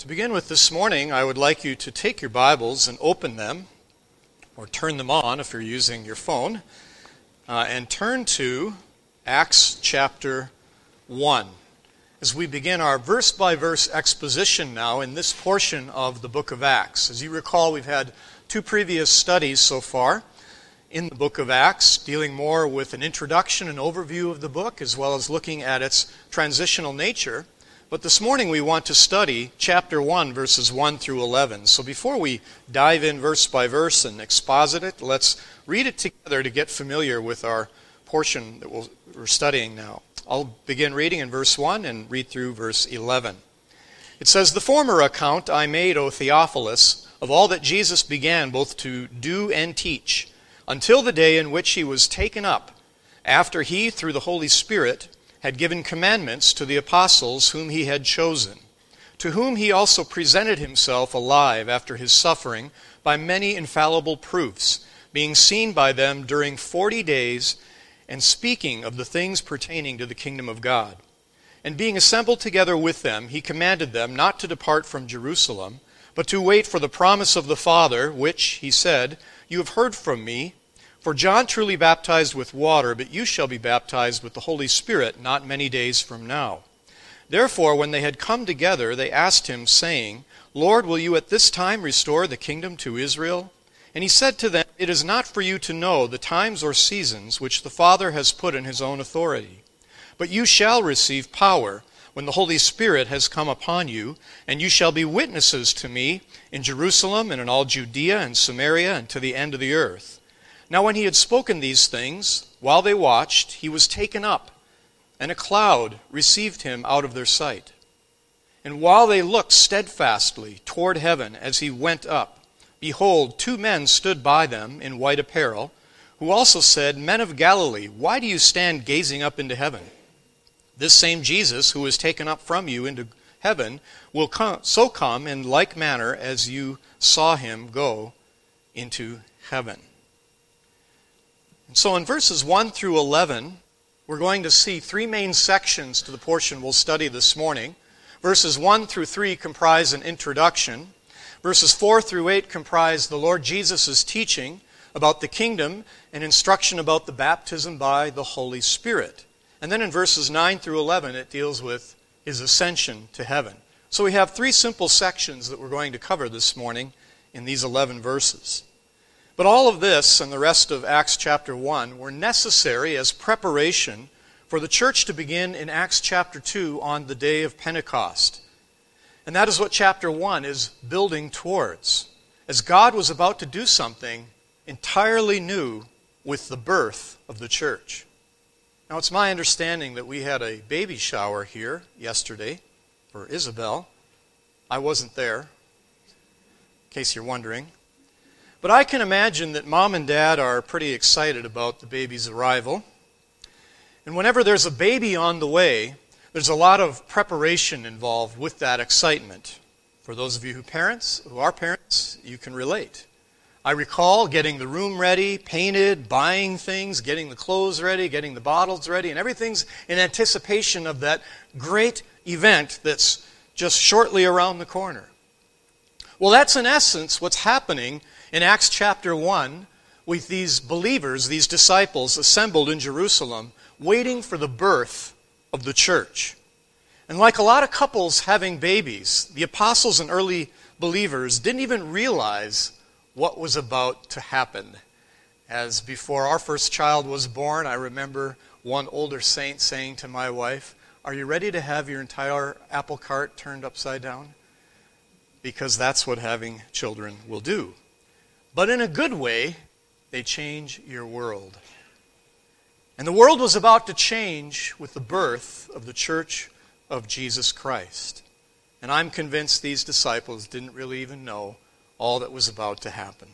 To begin with this morning, I would like you to take your Bibles and open them, or turn them on if you're using your phone, and turn to Acts chapter 1. As we begin our verse-by-verse exposition now in this portion of the book of Acts. As you recall, we've had two previous studies so far in the book of Acts, dealing more with an introduction and overview of the book, as well as looking at its transitional nature. But this morning we want to study chapter 1, verses 1 through 11. So before we dive in verse by verse and exposit it, let's read it together to get familiar with our portion that we're studying now. I'll begin reading in verse 1 and read through verse 11. It says, "The former account I made, O Theophilus, of all that Jesus began both to do and teach, until the day in which he was taken up, after he, through the Holy Spirit, had given commandments to the apostles whom he had chosen, to whom he also presented himself alive after his suffering by many infallible proofs, being seen by them during 40 days, and speaking of the things pertaining to the kingdom of God. And being assembled together with them, he commanded them not to depart from Jerusalem, but to wait for the promise of the Father, which, he said, you have heard from me. For John truly baptized with water, but you shall be baptized with the Holy Spirit not many days from now. Therefore, when they had come together, they asked him, saying, Lord, will you at this time restore the kingdom to Israel? And he said to them, It is not for you to know the times or seasons which the Father has put in his own authority. But you shall receive power when the Holy Spirit has come upon you, and you shall be witnesses to me in Jerusalem and in all Judea and Samaria and to the end of the earth. Now when he had spoken these things, while they watched, he was taken up, and a cloud received him out of their sight. And while they looked steadfastly toward heaven as he went up, behold, 2 men stood by them in white apparel, who also said, Men of Galilee, why do you stand gazing up into heaven? This same Jesus, who was taken up from you into heaven, will come in like manner as you saw him go into heaven." And so in verses 1 through 11, we're going to see 3 main sections to the portion we'll study this morning. Verses 1 through 3 comprise an introduction. Verses 4 through 8 comprise the Lord Jesus' teaching about the kingdom and instruction about the baptism by the Holy Spirit. And then in verses 9 through 11, it deals with his ascension to heaven. So we have 3 simple sections that we're going to cover this morning in these 11 verses. But all of this and the rest of Acts chapter 1 were necessary as preparation for the church to begin in Acts chapter 2 on the day of Pentecost. And that is what chapter 1 is building towards, as God was about to do something entirely new with the birth of the church. Now it's my understanding that we had a baby shower here yesterday for Isabel. I wasn't there, in case you're wondering. But I can imagine that Mom and Dad are pretty excited about the baby's arrival. And whenever there's a baby on the way, there's a lot of preparation involved with that excitement. For those of you who are parents, you can relate. I recall getting the room ready, painted, buying things, getting the clothes ready, getting the bottles ready, and everything's in anticipation of that great event that's just shortly around the corner. Well, that's in essence what's happening in Acts chapter 1 with these believers, these disciples assembled in Jerusalem, waiting for the birth of the church. And like a lot of couples having babies, the apostles and early believers didn't even realize what was about to happen. As before our first child was born, I remember one older saint saying to my wife, "Are you ready to have your entire apple cart turned upside down?" Because that's what having children will do. But in a good way, they change your world. And the world was about to change with the birth of the Church of Jesus Christ. And I'm convinced these disciples didn't really even know all that was about to happen.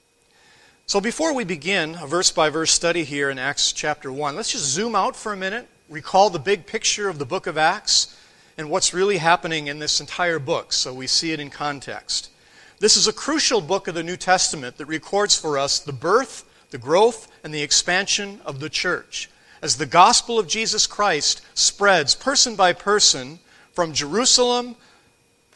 So before we begin a verse-by-verse study here in Acts chapter 1, let's just zoom out for a minute, recall the big picture of the book of Acts, and what's really happening in this entire book so we see it in context. This is a crucial book of the New Testament that records for us the birth, the growth, and the expansion of the church, as the gospel of Jesus Christ spreads person by person from Jerusalem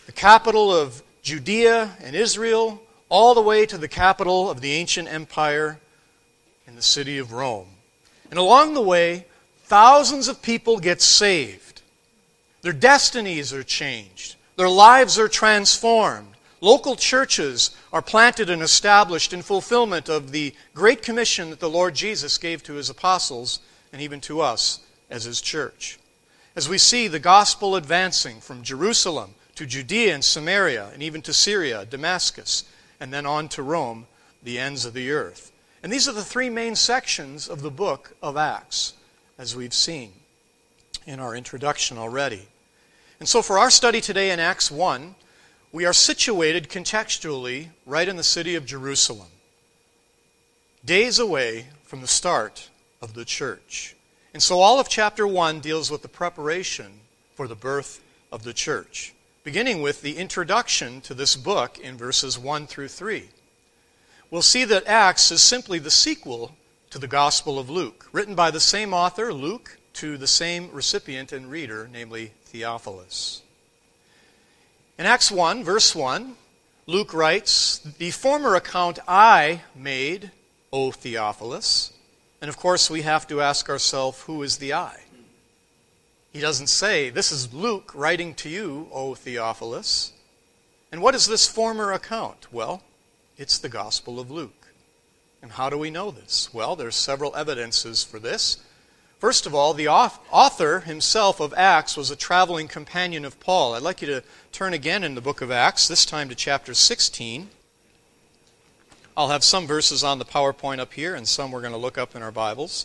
the capital of Judea and Israel, all the way to the capital of the ancient empire in the city of Rome. And along the way, thousands of people get saved. Their destinies are changed. Their lives are transformed. Local churches are planted and established in fulfillment of the Great Commission that the Lord Jesus gave to His apostles and even to us as His church. As we see the gospel advancing from Jerusalem to Judea and Samaria and even to Syria, Damascus, and then on to Rome, the ends of the earth. And these are the three main sections of the book of Acts, as we've seen in our introduction already. And so for our study today in Acts 1, we are situated contextually right in the city of Jerusalem, days away from the start of the church. And so all of chapter 1 deals with the preparation for the birth of the church, beginning with the introduction to this book in verses 1 through 3. We'll see that Acts is simply the sequel to the Gospel of Luke, written by the same author, Luke, to the same recipient and reader, namely Theophilus. In Acts 1, verse 1, Luke writes, "The former account I made, O Theophilus." And of course, we have to ask ourselves, who is the I? He doesn't say, "This is Luke writing to you, O Theophilus." And what is this former account? Well, it's the Gospel of Luke. And how do we know this? Well, there's several evidences for this. First of all, the author himself of Acts was a traveling companion of Paul. I'd like you to turn again in the book of Acts, this time to chapter 16. I'll have some verses on the PowerPoint up here, and some we're going to look up in our Bibles.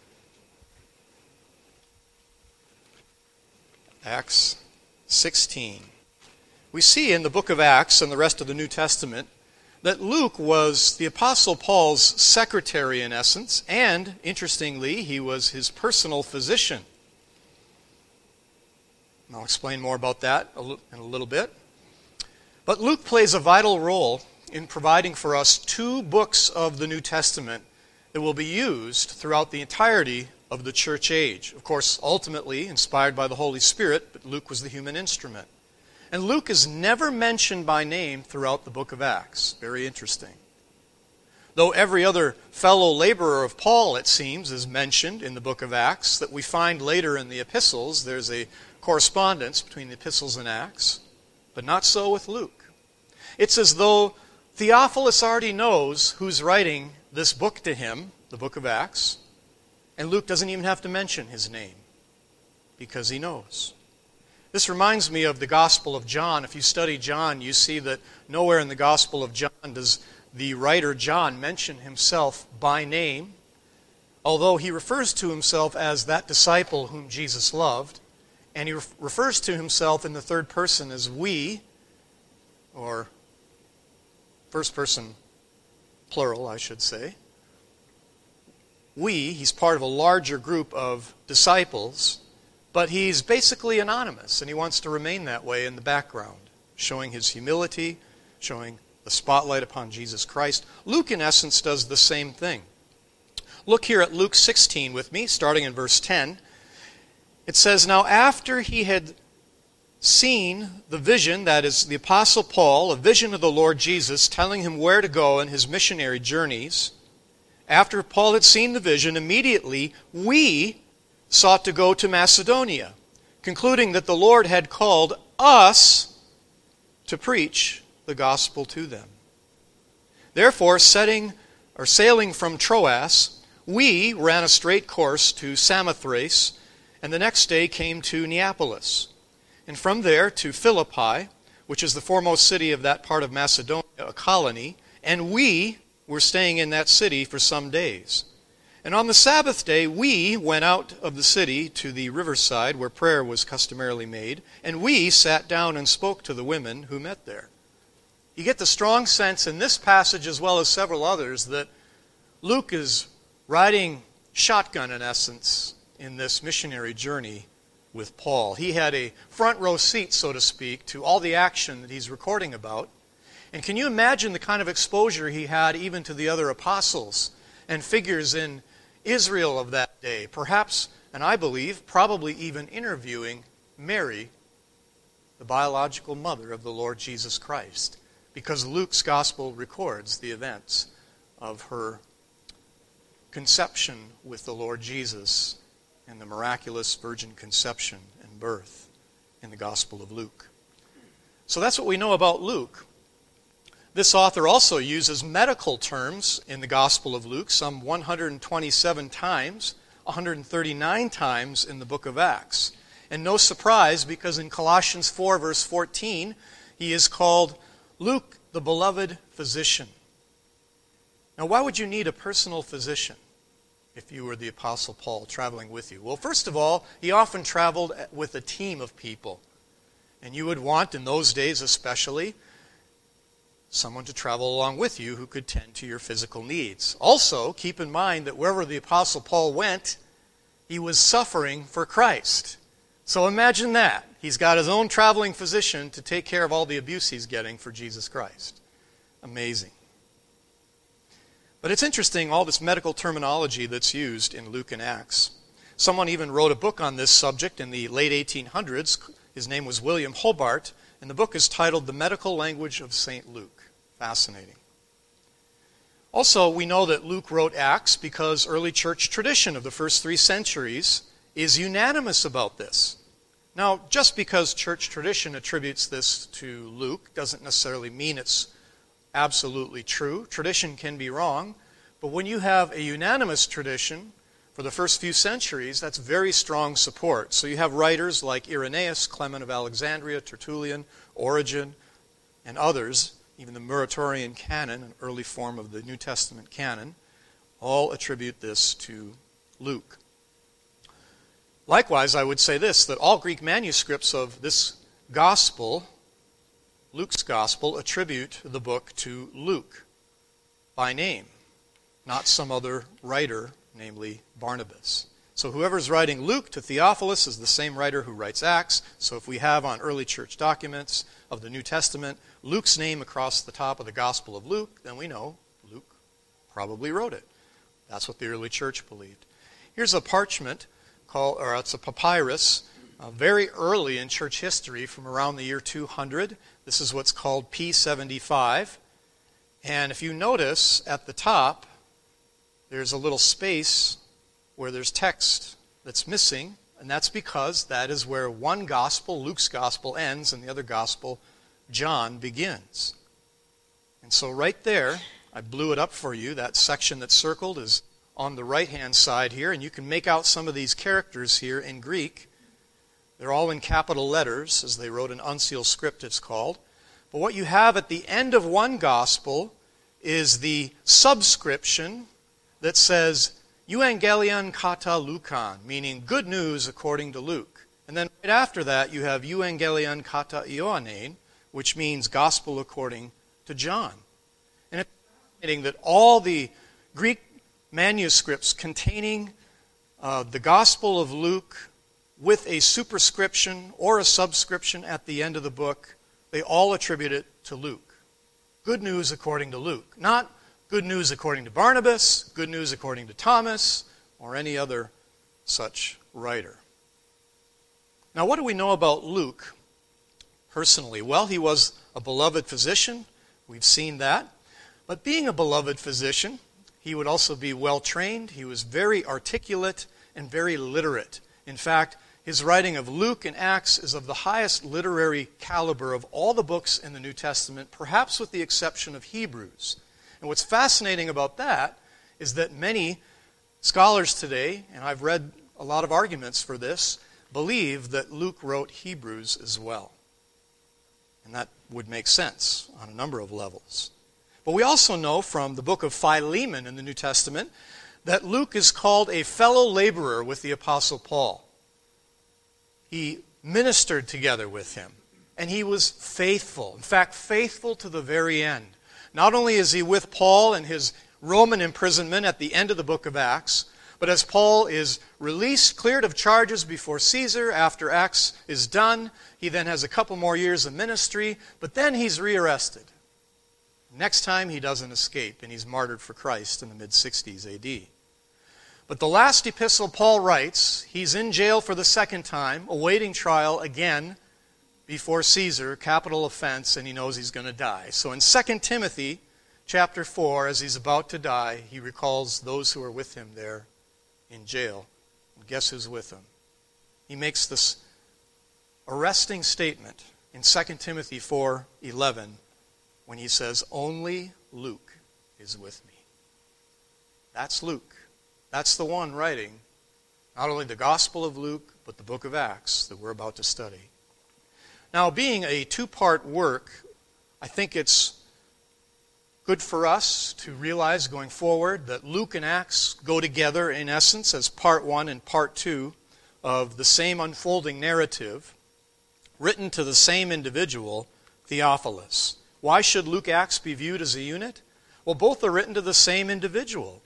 Acts 16. We see in the book of Acts and the rest of the New Testament that Luke was the Apostle Paul's secretary in essence, and, interestingly, he was his personal physician. And I'll explain more about that in a little bit. But Luke plays a vital role in providing for us two books of the New Testament that will be used throughout the entirety of the church age. Of course, ultimately inspired by the Holy Spirit, but Luke was the human instrument. And Luke is never mentioned by name throughout the book of Acts. Very interesting. Though every other fellow laborer of Paul, it seems, is mentioned in the book of Acts, that we find later in the epistles, there's a correspondence between the epistles and Acts, but not so with Luke. It's as though Theophilus already knows who's writing this book to him, the book of Acts, and Luke doesn't even have to mention his name, because he knows. This reminds me of the Gospel of John. If you study John, you see that nowhere in the Gospel of John does the writer John mention himself by name, although he refers to himself as that disciple whom Jesus loved, and he refers to himself in the third person as we, or first person plural, I should say. He's part of a larger group of disciples, but he's basically anonymous, and he wants to remain that way in the background, showing his humility, showing the spotlight upon Jesus Christ. Luke, in essence, does the same thing. Look here at Luke 16 with me, starting in verse 10. It says, "Now after he had seen the vision," that is the Apostle Paul, a vision of the Lord Jesus, telling him where to go in his missionary journeys, after Paul had seen the vision, immediately we sought to go to Macedonia, concluding that the Lord had called us to preach the gospel to them. Therefore, sailing from Troas, we ran a straight course to Samothrace, and the next day came to Neapolis, and from there to Philippi, which is the foremost city of that part of Macedonia, a colony, and we were staying in that city for some days. And on the Sabbath day, we went out of the city to the riverside where prayer was customarily made, and we sat down and spoke to the women who met there." You get the strong sense in this passage, as well as several others, that Luke is riding shotgun, in essence, in this missionary journey with Paul. He had a front row seat, so to speak, to all the action that he's recording about. And can you imagine the kind of exposure he had even to the other apostles and figures in Israel of that day? Perhaps, and I believe, probably even interviewing Mary, the biological mother of the Lord Jesus Christ, because Luke's gospel records the events of her conception with the Lord Jesus and the miraculous virgin conception and birth in the Gospel of Luke. So that's what we know about Luke. This author also uses medical terms in the Gospel of Luke, some 127 times, 139 times in the book of Acts. And no surprise, because in Colossians 4, verse 14, he is called Luke, the beloved physician. Now, why would you need a personal physician if you were the Apostle Paul traveling with you? Well, first of all, he often traveled with a team of people. And you would want, in those days especially, someone to travel along with you who could tend to your physical needs. Also, keep in mind that wherever the Apostle Paul went, he was suffering for Christ. So imagine that. He's got his own traveling physician to take care of all the abuse he's getting for Jesus Christ. Amazing. But it's interesting, all this medical terminology that's used in Luke and Acts. Someone even wrote a book on this subject in the late 1800s. His name was William Hobart, and the book is titled The Medical Language of St. Luke. Fascinating. Also, we know that Luke wrote Acts because early church tradition of the first 3 centuries is unanimous about this. Now, just because church tradition attributes this to Luke doesn't necessarily mean it's absolutely true. Tradition can be wrong, but when you have a unanimous tradition for the first few centuries, that's very strong support. So you have writers like Irenaeus, Clement of Alexandria, Tertullian, Origen, and others, even the Muratorian canon, an early form of the New Testament canon, all attribute this to Luke. Likewise, I would say this, that all Greek manuscripts of this gospel, Luke's gospel, attribute the book to Luke by name, not some other writer, namely Barnabas. So whoever's writing Luke to Theophilus is the same writer who writes Acts. So if we have on early church documents of the New Testament Luke's name across the top of the Gospel of Luke, then we know Luke probably wrote it. That's what the early church believed. Here's a parchment it's a papyrus, very early in church history from around the year 200. This is what's called P75. And if you notice at the top, there's a little space where there's text that's missing, and that's because that is where one gospel, Luke's gospel, ends and the other gospel, John, begins. And so right there, I blew it up for you. That section that's circled is on the right-hand side here, and you can make out some of these characters here in Greek. They're all in capital letters, as they wrote an uncial script, it's called. But what you have at the end of one gospel is the subscription that says, Euangelion kata Lukan, meaning good news according to Luke. And then right after that, you have Euangelion kata Ioannein, which means gospel according to John. And it's fascinating that all the Greek manuscripts containing the Gospel of Luke with a superscription or a subscription at the end of the book, they all attribute it to Luke. Good news according to Luke. Not good news according to Barnabas, good news according to Thomas, or any other such writer. Now, what do we know about Luke personally? Well, he was a beloved physician. We've seen that. But being a beloved physician, he would also be well-trained. He was very articulate and very literate. In fact, his writing of Luke and Acts is of the highest literary caliber of all the books in the New Testament, perhaps with the exception of Hebrews. And what's fascinating about that is that many scholars today, and I've read a lot of arguments for this, believe that Luke wrote Hebrews as well. And that would make sense on a number of levels. But we also know from the book of Philemon in the New Testament that Luke is called a fellow laborer with the Apostle Paul. He ministered together with him, and he was faithful. In fact, faithful to the very end. Not only is he with Paul in his Roman imprisonment at the end of the book of Acts, but as Paul is released, cleared of charges before Caesar, after Acts is done, he then has a couple more years of ministry, but then he's rearrested. Next time, he doesn't escape, and he's martyred for Christ in the mid-60s A.D. But the last epistle Paul writes, he's in jail for the second time, awaiting trial again before Caesar, capital offense, and he knows he's going to die. So in 2 Timothy chapter 4, as he's about to die, he recalls those who are with him there in jail. And guess who's with him? He makes this arresting statement in 2 Timothy 4:11 when he says, "Only Luke is with me." That's Luke. That's the one writing not only the Gospel of Luke, but the book of Acts that we're about to study. Now, being a two-part work, I think it's good for us to realize going forward that Luke and Acts go together in essence as part one and part two of the same unfolding narrative written to the same individual, Theophilus. Why should Luke Acts be viewed as a unit? Well, both are written to the same individual.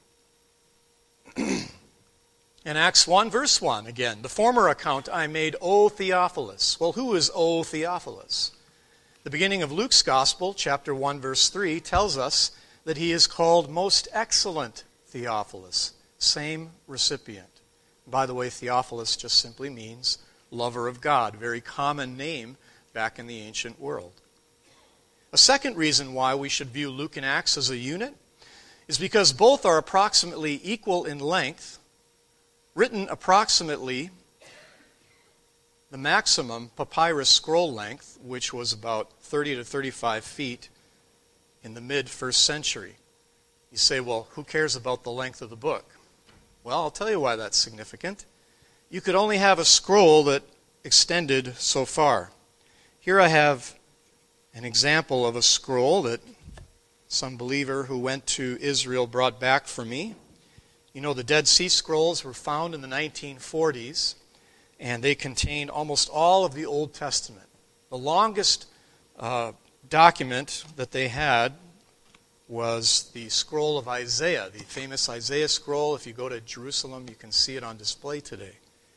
In Acts 1, verse 1, again, the former account I made, O Theophilus. Well, who is O Theophilus? The beginning of Luke's Gospel, chapter 1, verse 3, tells us that he is called Most Excellent Theophilus, same recipient. By the way, Theophilus just simply means lover of God, very common name back in the ancient world. A second reason why we should view Luke and Acts as a unit is because both are approximately equal in length, written approximately the maximum papyrus scroll length, which was about 30 to 35 feet in the mid-1st century. You say, well, who cares about the length of the book? Well, I'll tell you why that's significant. You could only have a scroll that extended so far. Here I have an example of a scroll that some believer who went to Israel brought back for me. You know, the Dead Sea Scrolls were found in the 1940s, and they contain almost all of the Old Testament. The longest document that they had was the scroll of Isaiah, the famous Isaiah scroll. If you go to Jerusalem, you can see it on display today.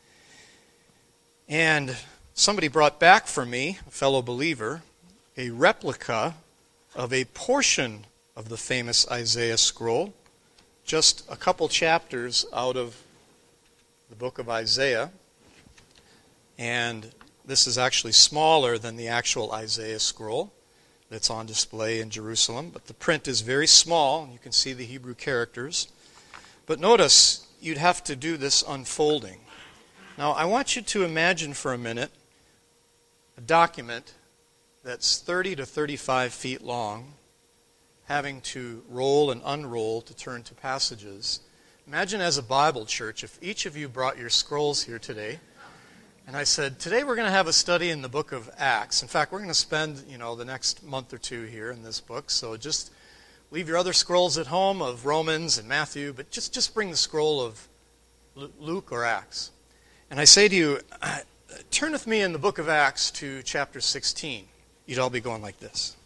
And somebody brought back for me, a fellow believer, a replica of a portion of the famous Isaiah scroll, just a couple chapters out of the book of Isaiah. And this is actually smaller than the actual Isaiah scroll that's on display in Jerusalem. But the print is very small, and you can see the Hebrew characters. But notice, you'd have to do this unfolding. Now, I want you to imagine for a minute a document that's 30 to 35 feet long, having to roll and unroll to turn to passages. Imagine as a Bible church, if each of you brought your scrolls here today, and I said, today we're going to have a study in the book of Acts. In fact, we're going to spend, the next month or two here in this book, so just leave your other scrolls at home of Romans and Matthew, but just bring the scroll of Luke or Acts. And I say to you, turn with me in the book of Acts to chapter 16. You'd all be going like this.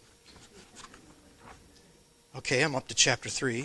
Okay, I'm up to chapter 3,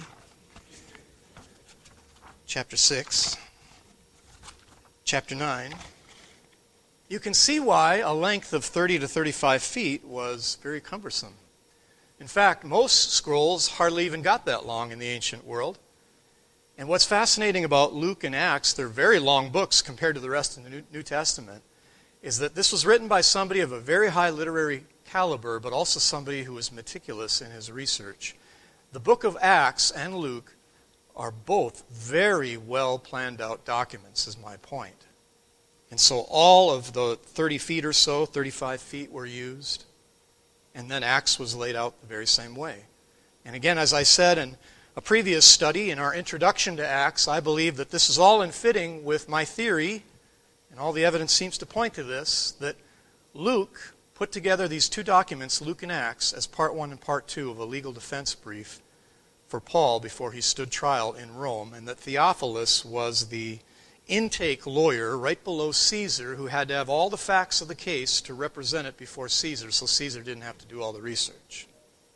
chapter 6, chapter 9. You can see why a length of 30 to 35 feet was very cumbersome. In fact, most scrolls hardly even got that long in the ancient world. And what's fascinating about Luke and Acts, they're very long books compared to the rest of the New Testament, is that this was written by somebody of a very high literary caliber, but also somebody who was meticulous in his research. The book of Acts and Luke are both very well planned out documents, is my point. And so all of the 30 feet or so, 35 feet were used, and then Acts was laid out the very same way. And again, as I said in a previous study, in our introduction to Acts, I believe that this is all in fitting with my theory, and all the evidence seems to point to this, that Luke put together these two documents, Luke and Acts, as part one and part two of a legal defense brief for Paul before he stood trial in Rome, and that Theophilus was the intake lawyer right below Caesar who had to have all the facts of the case to represent it before Caesar, so Caesar didn't have to do all the research.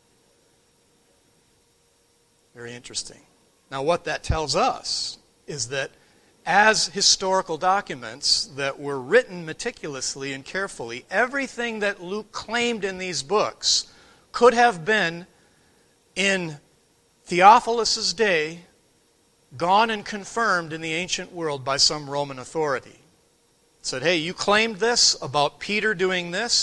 Very interesting. Now, what that tells us is that as historical documents that were written meticulously and carefully, everything that Luke claimed in these books could have been, in Theophilus' day, gone and confirmed in the ancient world by some Roman authority. It said, hey, you claimed this about Peter doing this.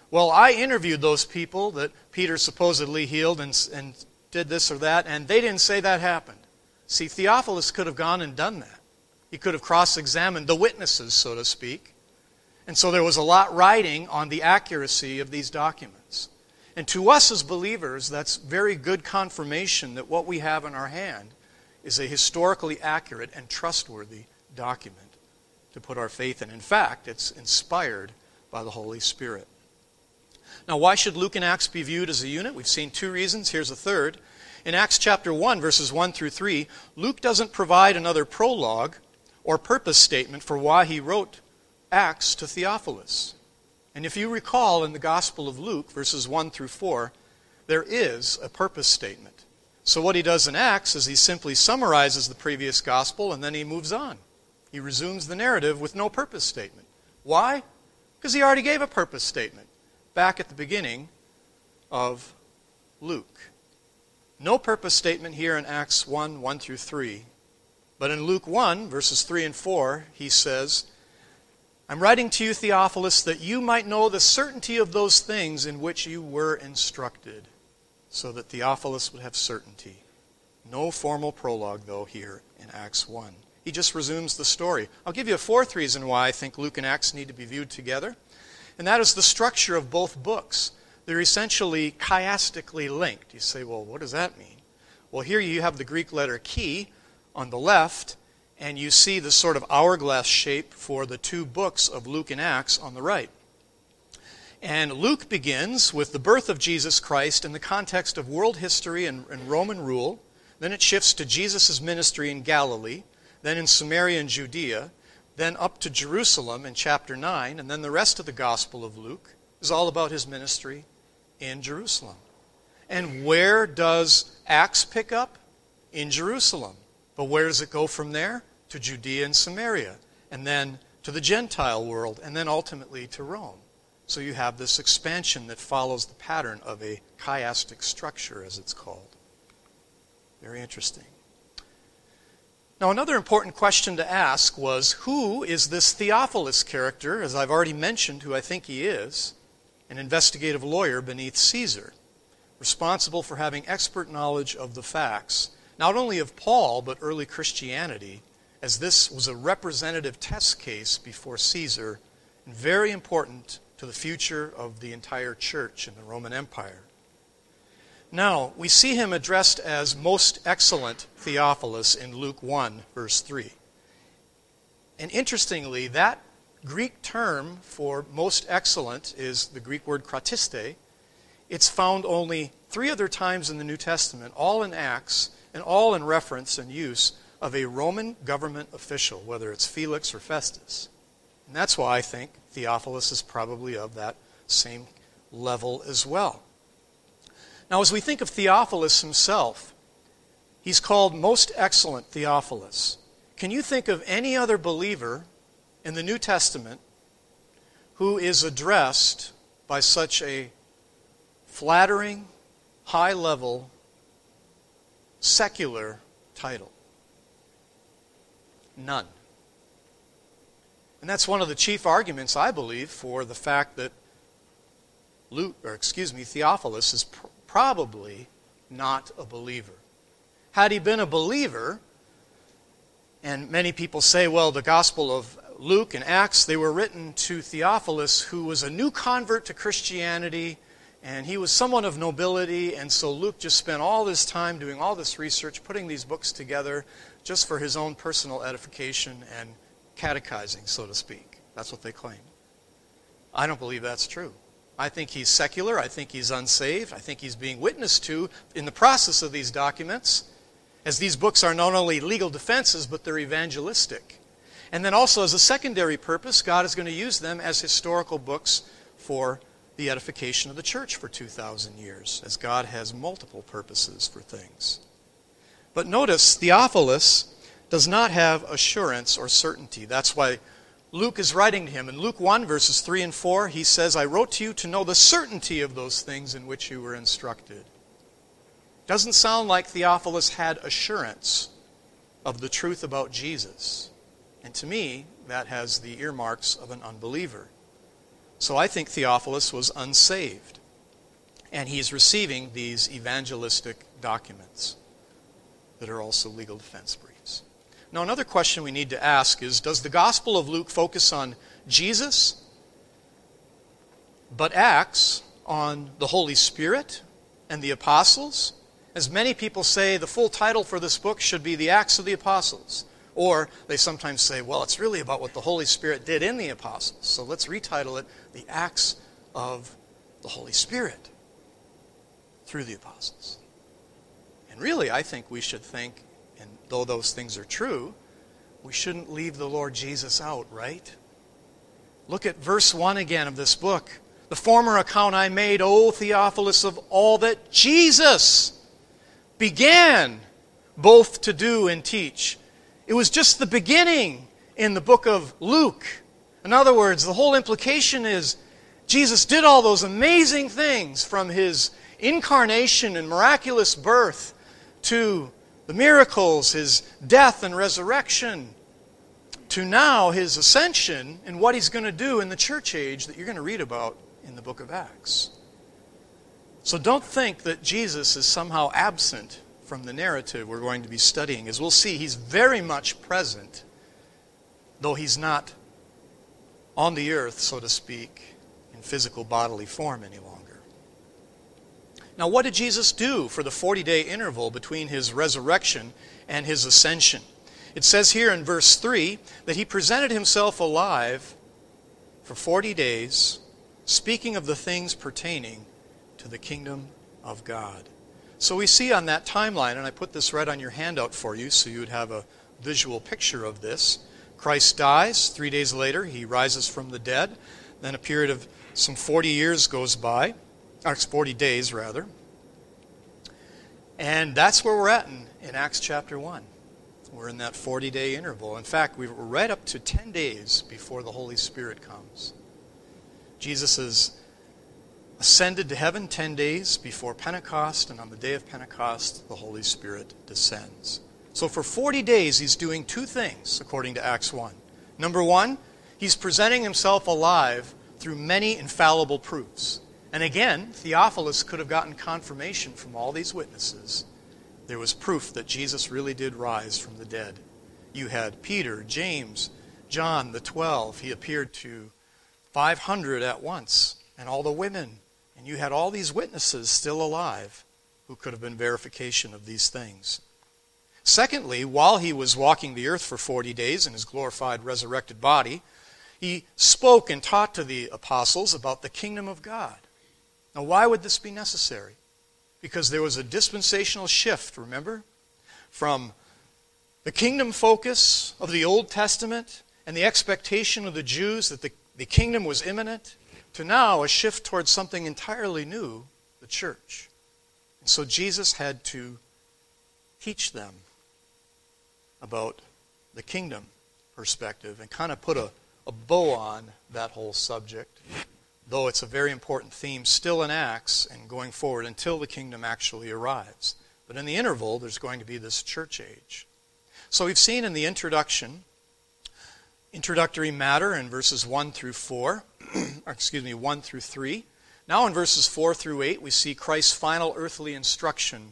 Well, I interviewed those people that Peter supposedly healed and did this or that, and they didn't say that happened. See, Theophilus could have gone and done that. He could have cross-examined the witnesses, so to speak. And so there was a lot riding on the accuracy of these documents. And to us as believers, that's very good confirmation that what we have in our hand is a historically accurate and trustworthy document to put our faith in. In fact, it's inspired by the Holy Spirit. Now, why should Luke and Acts be viewed as a unit? We've seen two reasons. Here's a third. In Acts chapter 1, verses 1 through 3, Luke doesn't provide another prologue or purpose statement for why he wrote Acts to Theophilus. And if you recall in the Gospel of Luke, verses 1 through 4, there is a purpose statement. So what he does in Acts is he simply summarizes the previous Gospel and then he moves on. He resumes the narrative with no purpose statement. Why? Because he already gave a purpose statement back at the beginning of Luke. No purpose statement here in Acts 1, 1 through 3. But in Luke 1, verses 3 and 4, he says, I'm writing to you, Theophilus, that you might know the certainty of those things in which you were instructed, so that Theophilus would have certainty. No formal prologue, though, here in Acts 1. He just resumes the story. I'll give you a fourth reason why I think Luke and Acts need to be viewed together, and that is the structure of both books. They're essentially chiastically linked. You say, well, what does that mean? Well, here you have the Greek letter chi on the left, and you see the sort of hourglass shape for the two books of Luke and Acts on the right. And Luke begins with the birth of Jesus Christ in the context of world history and Roman rule. Then it shifts to Jesus' ministry in Galilee, then in Samaria and Judea, then up to Jerusalem in chapter 9, and then the rest of the Gospel of Luke is all about his ministry in Jerusalem. And where does Acts pick up? In Jerusalem. But where does it go from there? To Judea and Samaria, and then to the Gentile world, and then ultimately to Rome. So you have this expansion that follows the pattern of a chiastic structure, as it's called. Very interesting. Now, another important question to ask was, who is this Theophilus character, as I've already mentioned, who I think he is, an investigative lawyer beneath Caesar, responsible for having expert knowledge of the facts, not only of Paul, but early Christianity, as this was a representative test case before Caesar, and very important to the future of the entire church in the Roman Empire. Now, we see him addressed as most excellent Theophilus in Luke 1, verse 3. And interestingly, that Greek term for most excellent is the Greek word kratiste. It's found only 3 other times in the New Testament, all in Acts, and all in reference and use of a Roman government official, whether it's Felix or Festus. And that's why I think Theophilus is probably of that same level as well. Now, as we think of Theophilus himself, he's called most excellent Theophilus. Can you think of any other believer in the New Testament who is addressed by such a flattering, high-level, secular title? None. And that's one of the chief arguments, I believe, for the fact that Theophilus is probably not a believer. Had he been a believer, and many people say, well, the Gospel of Luke and Acts, they were written to Theophilus, who was a new convert to Christianity, and he was someone of nobility, and so Luke just spent all this time doing all this research, putting these books together just for his own personal edification and catechizing, so to speak. That's what they claim. I don't believe that's true. I think he's secular. I think he's unsaved. I think he's being witnessed to in the process of these documents, as these books are not only legal defenses, but they're evangelistic. And then also as a secondary purpose, God is going to use them as historical books for the edification of the church for 2,000 years, as God has multiple purposes for things. But notice, Theophilus does not have assurance or certainty. That's why Luke is writing to him. In Luke 1, verses 3 and 4, he says, I wrote to you to know the certainty of those things in which you were instructed. Doesn't sound like Theophilus had assurance of the truth about Jesus. And to me, that has the earmarks of an unbeliever. So I think Theophilus was unsaved, and he's receiving these evangelistic documents that are also legal defense briefs. Now, another question we need to ask is, does the Gospel of Luke focus on Jesus, but Acts on the Holy Spirit and the apostles? As many people say, the full title for this book should be The Acts of the Apostles. Or they sometimes say, well, it's really about what the Holy Spirit did in the apostles. So let's retitle it The Acts of the Holy Spirit through the apostles. And really, I think we should think, and though those things are true, we shouldn't leave the Lord Jesus out, right? Look at verse 1 again of this book. The former account I made, O Theophilus, of all that Jesus began both to do and teach. It was just the beginning in the book of Luke. In other words, the whole implication is Jesus did all those amazing things from his incarnation and miraculous birth to the miracles, his death and resurrection, to now his ascension and what he's going to do in the church age that you're going to read about in the book of Acts. So don't think that Jesus is somehow absent from the narrative we're going to be studying. As we'll see, he's very much present, though he's not on the earth, so to speak, in physical bodily form any longer. Now, what did Jesus do for the 40-day interval between his resurrection and his ascension? It says here in verse 3 that he presented himself alive for 40 days, speaking of the things pertaining to the kingdom of God. So we see on that timeline, and I put this right on your handout for you so you would have a visual picture of this. Christ dies. 3 days later, he rises from the dead. Then a period of some 40 years goes by, or 40 days rather. And that's where we're at in Acts chapter 1. We're in that 40-day interval. In fact, we're right up to 10 days before the Holy Spirit comes. Jesus is ascended to heaven 10 days before Pentecost, and on the day of Pentecost, the Holy Spirit descends. So for 40 days, he's doing two things, according to Acts 1. Number one, he's presenting himself alive through many infallible proofs. And again, Theophilus could have gotten confirmation from all these witnesses. There was proof that Jesus really did rise from the dead. You had Peter, James, John, the 12. He appeared to 500 at once, and all the women. And you had all these witnesses still alive who could have been verification of these things. Secondly, while he was walking the earth for 40 days in his glorified, resurrected body, he spoke and taught to the apostles about the kingdom of God. Now, why would this be necessary? Because there was a dispensational shift, remember? From the kingdom focus of the Old Testament and the expectation of the Jews that the kingdom was imminent, to now a shift towards something entirely new, the church. And so Jesus had to teach them about the kingdom perspective and kind of put a bow on that whole subject, though it's a very important theme still in Acts and going forward until the kingdom actually arrives. But in the interval, there's going to be this church age. So we've seen in the introductory matter in verses 1 through 4, 1 through 3. Now in verses 4 through 8, we see Christ's final earthly instruction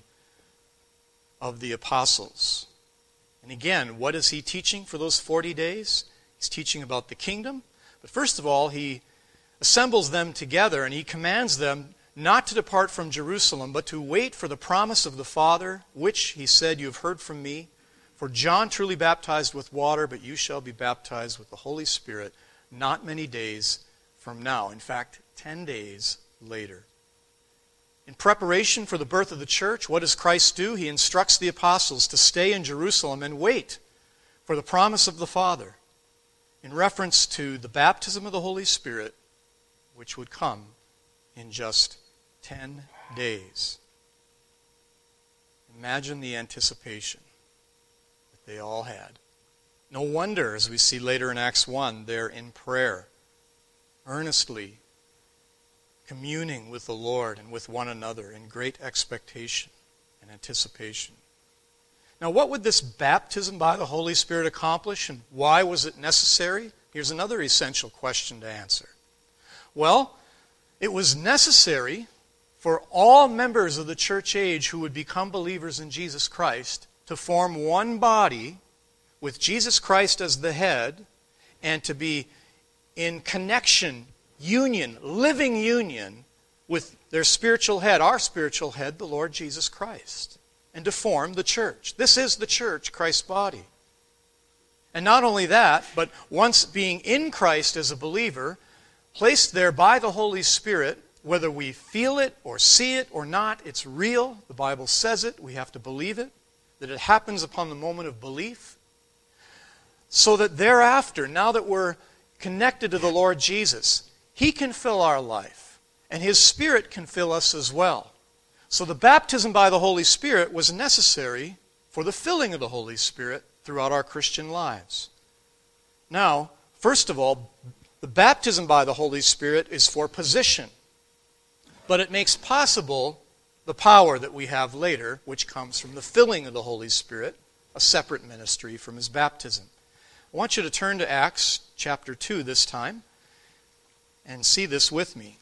of the apostles. And again, what is he teaching for those 40 days? He's teaching about the kingdom. But first of all, he assembles them together and he commands them not to depart from Jerusalem, but to wait for the promise of the Father, which, he said, you have heard from me. For John truly baptized with water, but you shall be baptized with the Holy Spirit not many days from now. In fact, 10 days later. In preparation for the birth of the church, what does Christ do? He instructs the apostles to stay in Jerusalem and wait for the promise of the Father in reference to the baptism of the Holy Spirit, which would come in just 10 days. Imagine the anticipation that they all had. No wonder, as we see later in Acts 1, they're in prayer, earnestly communing with the Lord and with one another in great expectation and anticipation. Now, what would this baptism by the Holy Spirit accomplish, and why was it necessary? Here's another essential question to answer. Well, it was necessary for all members of the church age who would become believers in Jesus Christ to form one body with Jesus Christ as the head and to be in connection, union, living union with their spiritual head, our spiritual head, the Lord Jesus Christ, and to form the church. This is the church, Christ's body. And not only that, but once being in Christ as a believer, placed there by the Holy Spirit, whether we feel it or see it or not, it's real. The Bible says it. We have to believe it, that it happens upon the moment of belief. So that thereafter, now that we're connected to the Lord Jesus, He can fill our life, and His Spirit can fill us as well. So the baptism by the Holy Spirit was necessary for the filling of the Holy Spirit throughout our Christian lives. Now, first of all, the baptism by the Holy Spirit is for position, but it makes possible the power that we have later, which comes from the filling of the Holy Spirit, a separate ministry from His baptism. I want you to turn to Acts chapter 2 this time and see this with me.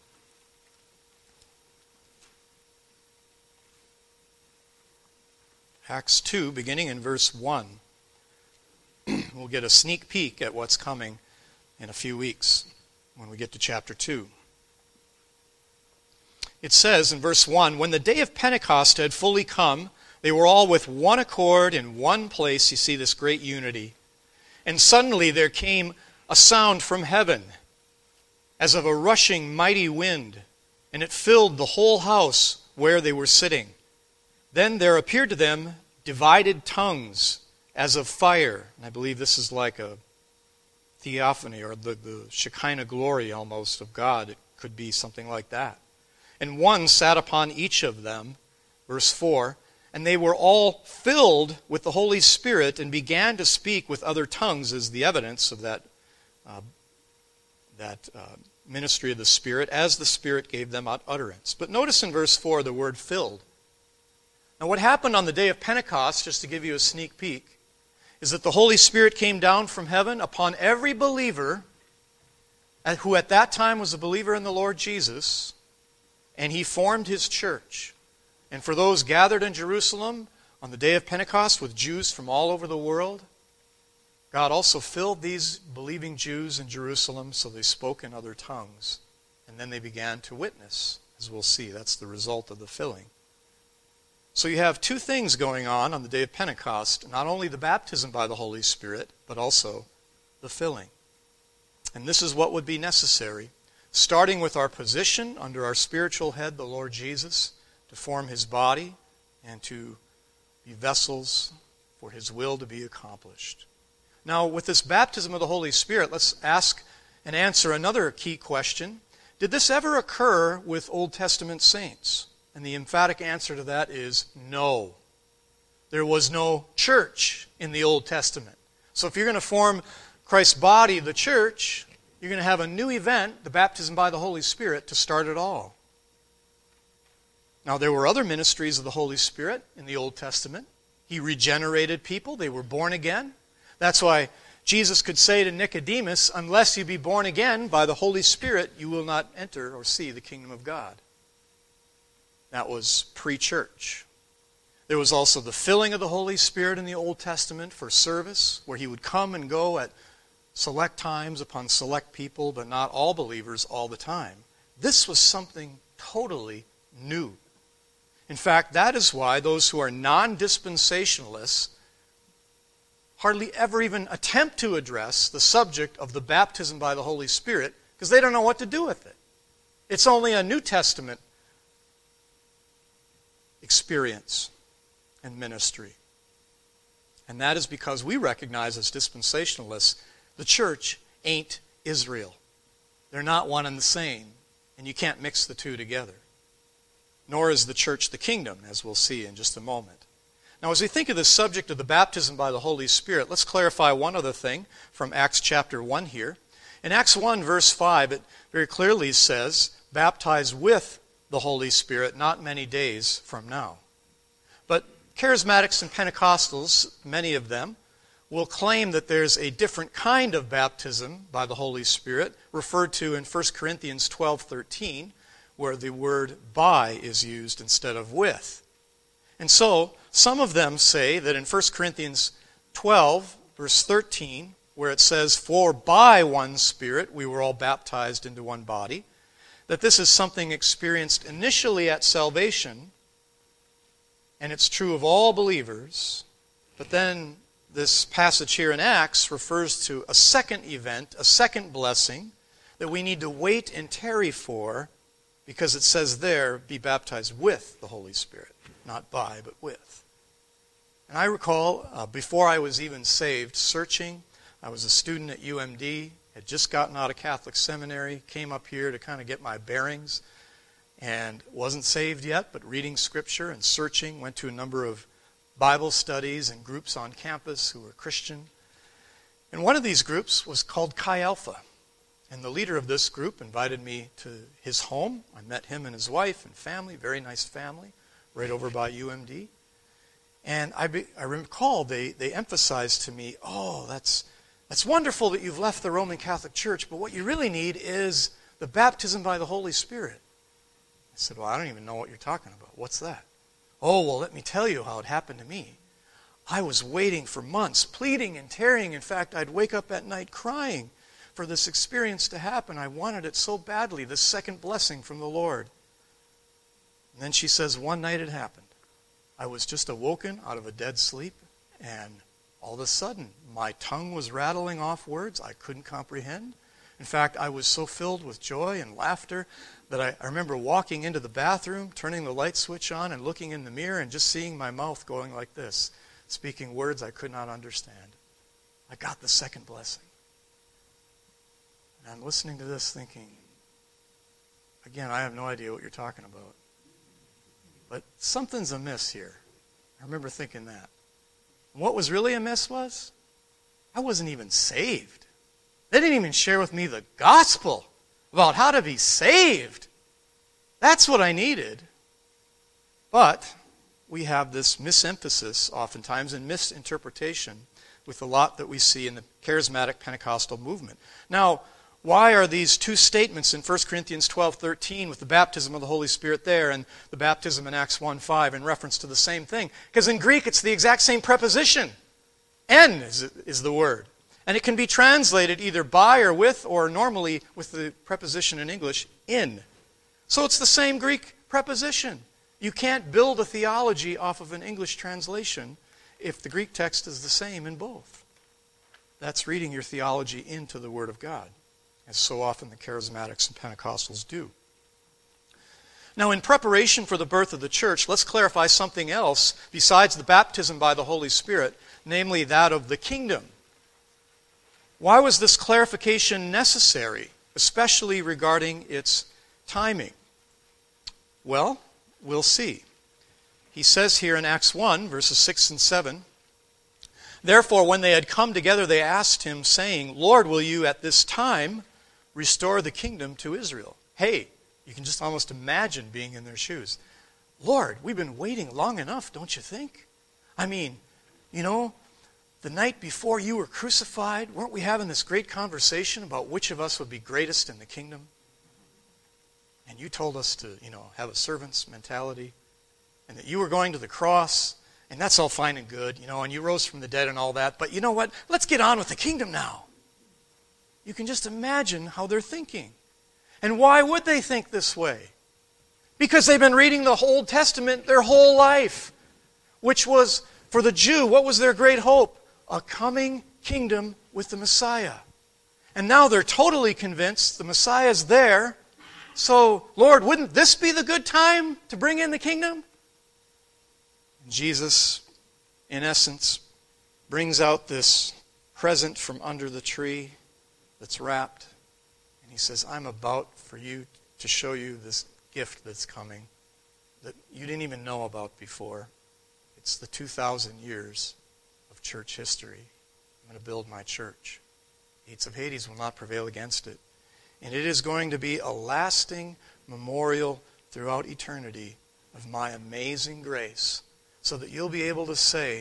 Acts 2, beginning in verse 1. We'll get a sneak peek at what's coming in a few weeks when we get to chapter 2. It says in verse 1, "When the day of Pentecost had fully come, they were all with one accord in one place." You see this great unity. "And suddenly there came a sound from heaven, as of a rushing mighty wind, and it filled the whole house where they were sitting. Then there appeared to them divided tongues as of fire." And I believe this is like a theophany, or the Shekinah glory almost of God. It could be something like that. "And one sat upon each of them," verse 4, "and they were all filled with the Holy Spirit and began to speak with other tongues," as the evidence of that ministry of the Spirit, "as the Spirit gave them utterance." But notice in verse 4 the word filled. Now what happened on the day of Pentecost, just to give you a sneak peek, is that the Holy Spirit came down from heaven upon every believer who at that time was a believer in the Lord Jesus, and He formed His church. And for those gathered in Jerusalem on the day of Pentecost with Jews from all over the world, God also filled these believing Jews in Jerusalem so they spoke in other tongues. And then they began to witness, as we'll see. That's the result of the filling. So you have two things going on the day of Pentecost, not only the baptism by the Holy Spirit, but also the filling. And this is what would be necessary, starting with our position under our spiritual head, the Lord Jesus, to form His body and to be vessels for His will to be accomplished. Now, with this baptism of the Holy Spirit, let's ask and answer another key question. Did this ever occur with Old Testament saints? And the emphatic answer to that is no. There was no church in the Old Testament. So if you're going to form Christ's body, the church, you're going to have a new event, the baptism by the Holy Spirit, to start it all. Now, there were other ministries of the Holy Spirit in the Old Testament. He regenerated people. They were born again. That's why Jesus could say to Nicodemus, "Unless you be born again by the Holy Spirit, you will not enter or see the kingdom of God." That was pre-church. There was also the filling of the Holy Spirit in the Old Testament for service, where He would come and go at select times upon select people, but not all believers all the time. This was something totally new. In fact, that is why those who are non-dispensationalists hardly ever even attempt to address the subject of the baptism by the Holy Spirit, because they don't know what to do with it. It's only a New Testament experience and ministry. And that is because we recognize as dispensationalists, the church ain't Israel. They're not one and the same, and you can't mix the two together. Nor is the church the kingdom, as we'll see in just a moment. Now, as we think of the subject of the baptism by the Holy Spirit, let's clarify one other thing from Acts chapter 1 here. In Acts 1, verse 5, it very clearly says, "Baptized with the Holy Spirit not many days from now." But charismatics and Pentecostals, many of them, will claim that there's a different kind of baptism by the Holy Spirit, referred to in 1 Corinthians 12:13, where the word by is used instead of with. And so, some of them say that in 1 Corinthians 12, verse 13, where it says, "For by one Spirit we were all baptized into one body," that this is something experienced initially at salvation, and it's true of all believers, but then this passage here in Acts refers to a second event, a second blessing, that we need to wait and tarry for, because it says there, be baptized with the Holy Spirit. Not by, but with. And I recall, before I was even saved, searching. I was a student at UMD, had just gotten out of Catholic seminary, came up here to kind of get my bearings, and wasn't saved yet, but reading Scripture and searching, went to a number of Bible studies and groups on campus who were Christian. And one of these groups was called Chi Alpha. And the leader of this group invited me to his home. I met him and his wife and family, very nice family, right over by UMD. And I recall they emphasized to me, "Oh, that's wonderful that you've left the Roman Catholic Church, but what you really need is the baptism by the Holy Spirit." I said, "Well, I don't even know what you're talking about. What's that?" "Oh, well, let me tell you how it happened to me. I was waiting for months, pleading and tarrying. In fact, I'd wake up at night crying for this experience to happen. I wanted it so badly, this second blessing from the Lord." And then she says, one night it happened. I was just awoken out of a dead sleep, and all of a sudden, my tongue was rattling off words I couldn't comprehend. In fact, I was so filled with joy and laughter that I remember walking into the bathroom, turning the light switch on, and looking in the mirror and just seeing my mouth going like this, speaking words I could not understand. I got the second blessing. And I'm listening to this thinking, again, I have no idea what you're talking about. But something's amiss here. I remember thinking that. And what was really amiss was, I wasn't even saved. They didn't even share with me the gospel about how to be saved. That's what I needed. But we have this misemphasis oftentimes and misinterpretation with a lot that we see in the charismatic Pentecostal movement. Now, why are these two statements in 1 Corinthians 12:13 with the baptism of the Holy Spirit there and the baptism in Acts 1:5 in reference to the same thing? Because in Greek it's the exact same preposition. En is the word. And it can be translated either by or with, or normally with the preposition in English, in. So it's the same Greek preposition. You can't build a theology off of an English translation if the Greek text is the same in both. That's reading your theology into the Word of God, as so often the Charismatics and Pentecostals do. Now, in preparation for the birth of the church, let's clarify something else besides the baptism by the Holy Spirit, namely that of the kingdom. Why was this clarification necessary, especially regarding its timing? Well, we'll see. He says here in Acts 1, verses 6 and 7, "Therefore, when they had come together, they asked him, saying, 'Lord, will you at this time restore the kingdom to Israel?'" Hey, you can just almost imagine being in their shoes. "Lord, we've been waiting long enough, don't you think? I mean, the night before you were crucified, weren't we having this great conversation about which of us would be greatest in the kingdom? And you told us to, have a servant's mentality, and that you were going to the cross, and that's all fine and good, and you rose from the dead and all that, but you know what? Let's get on with the kingdom now." You can just imagine how they're thinking. And why would they think this way? Because they've been reading the Old Testament their whole life, which was, for the Jew, what was their great hope? A coming kingdom with the Messiah. And now they're totally convinced the Messiah's there. So, Lord, wouldn't this be the good time to bring in the kingdom? And Jesus, in essence, brings out this present from under the tree that's wrapped. And he says, I'm about for you to show you this gift that's coming that you didn't even know about before. It's the 2,000 years of church history. I'm going to build my church. The gates of Hades will not prevail against it. And it is going to be a lasting memorial throughout eternity of my amazing grace, so that you'll be able to say,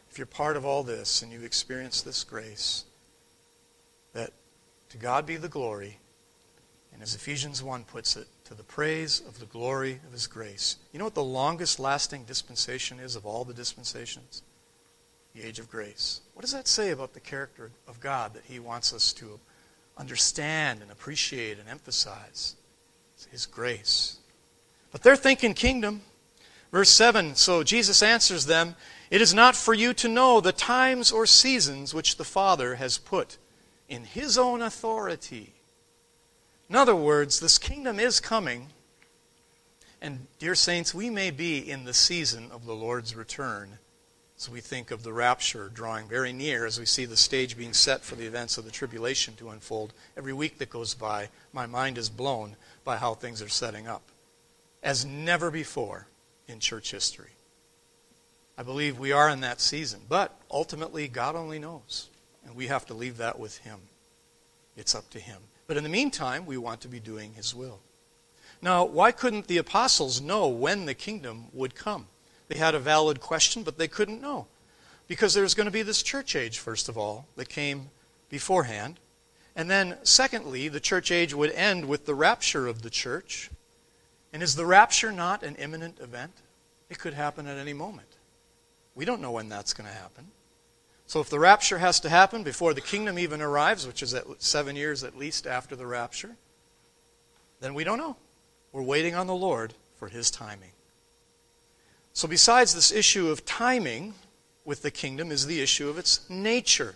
if you're part of all this and you experience this grace, that to God be the glory, and as Ephesians 1 puts it, to the praise of the glory of His grace. You know what the longest lasting dispensation is of all the dispensations? The age of grace. What does that say about the character of God that He wants us to understand and appreciate and emphasize? It's His grace. But they're thinking kingdom. Verse 7, so Jesus answers them, "It is not for you to know the times or seasons which the Father has put in His own authority." In other words, this kingdom is coming. And dear saints, we may be in the season of the Lord's return as we think of the rapture drawing very near, as we see the stage being set for the events of the tribulation to unfold. Every week that goes by, my mind is blown by how things are setting up, as never before in church history. I believe we are in that season, but ultimately God only knows, and we have to leave that with Him. It's up to Him. But in the meantime, we want to be doing His will. Now, why couldn't the apostles know when the kingdom would come? They had a valid question, but they couldn't know. Because there's going to be this church age, first of all, that came beforehand. And then, secondly, the church age would end with the rapture of the church. And is the rapture not an imminent event? It could happen at any moment. We don't know when that's going to happen. So if the rapture has to happen before the kingdom even arrives, which is 7 years at least after the rapture, then we don't know. We're waiting on the Lord for His timing. So besides this issue of timing with the kingdom is the issue of its nature.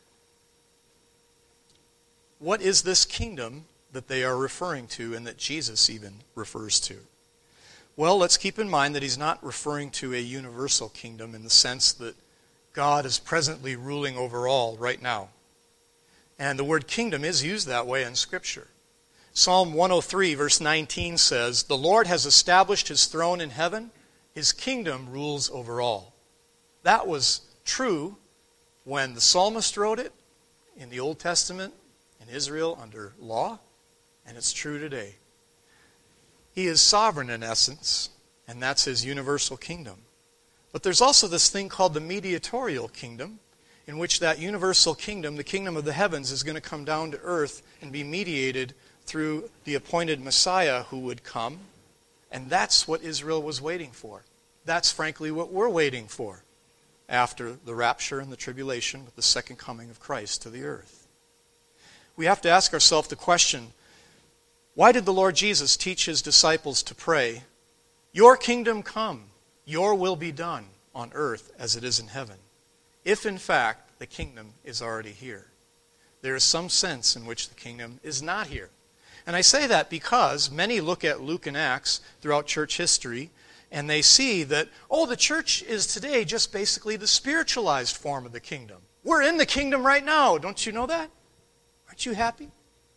What is this kingdom that they are referring to and that Jesus even refers to? Well, let's keep in mind that He's not referring to a universal kingdom in the sense that God is presently ruling over all right now. And the word kingdom is used that way in Scripture. Psalm 103 verse 19 says, "The Lord has established His throne in heaven. His kingdom rules over all." That was true when the psalmist wrote it in the Old Testament in Israel under law, and it's true today. He is sovereign in essence, and that's His universal kingdom. But there's also this thing called the mediatorial kingdom, in which that universal kingdom, the kingdom of the heavens, is going to come down to earth and be mediated through the appointed Messiah who would come. And that's what Israel was waiting for. That's frankly what we're waiting for after the rapture and the tribulation with the second coming of Christ to the earth. We have to ask ourselves the question, why did the Lord Jesus teach His disciples to pray, "Your kingdom come, your will be done on earth as it is in heaven," if in fact the kingdom is already here? There is some sense in which the kingdom is not here. And I say that because many look at Luke and Acts throughout church history and they see that, the church is today just basically the spiritualized form of the kingdom. We're in the kingdom right now. Don't you know that? Aren't you happy?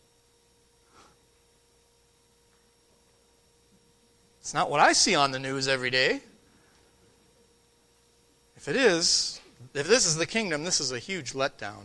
It's not what I see on the news every day. If this is the kingdom, this is a huge letdown.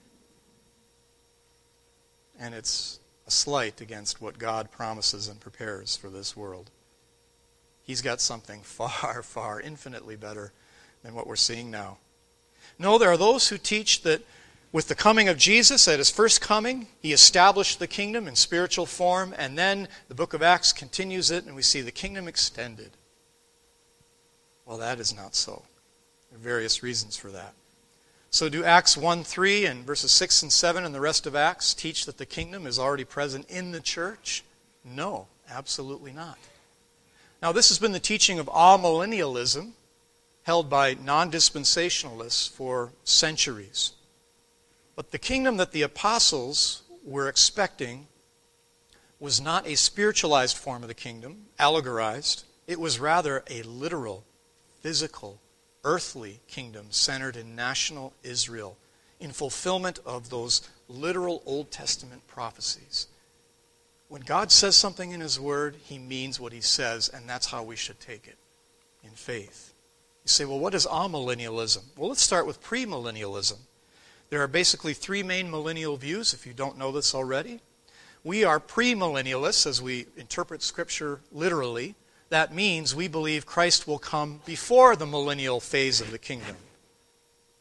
And it's a slight against what God promises and prepares for this world. He's got something far, far, infinitely better than what we're seeing now. No, there are those who teach that with the coming of Jesus, at His first coming, He established the kingdom in spiritual form, and then the book of Acts continues it, and we see the kingdom extended. Well, that is not so. There are various reasons for that. So do Acts 1:3 and verses 6 and 7 and the rest of Acts teach that the kingdom is already present in the church? No, absolutely not. Now, this has been the teaching of amillennialism held by non-dispensationalists for centuries. But the kingdom that the apostles were expecting was not a spiritualized form of the kingdom, allegorized. It was rather a literal, physical, earthly kingdom centered in national Israel in fulfillment of those literal Old Testament prophecies. When God says something in His Word, He means what He says, and that's how we should take it in faith. You say, well, what is amillennialism? Well, let's start with premillennialism. There are basically three main millennial views, if you don't know this already. We are premillennialists as we interpret Scripture literally. That means we believe Christ will come before the millennial phase of the kingdom.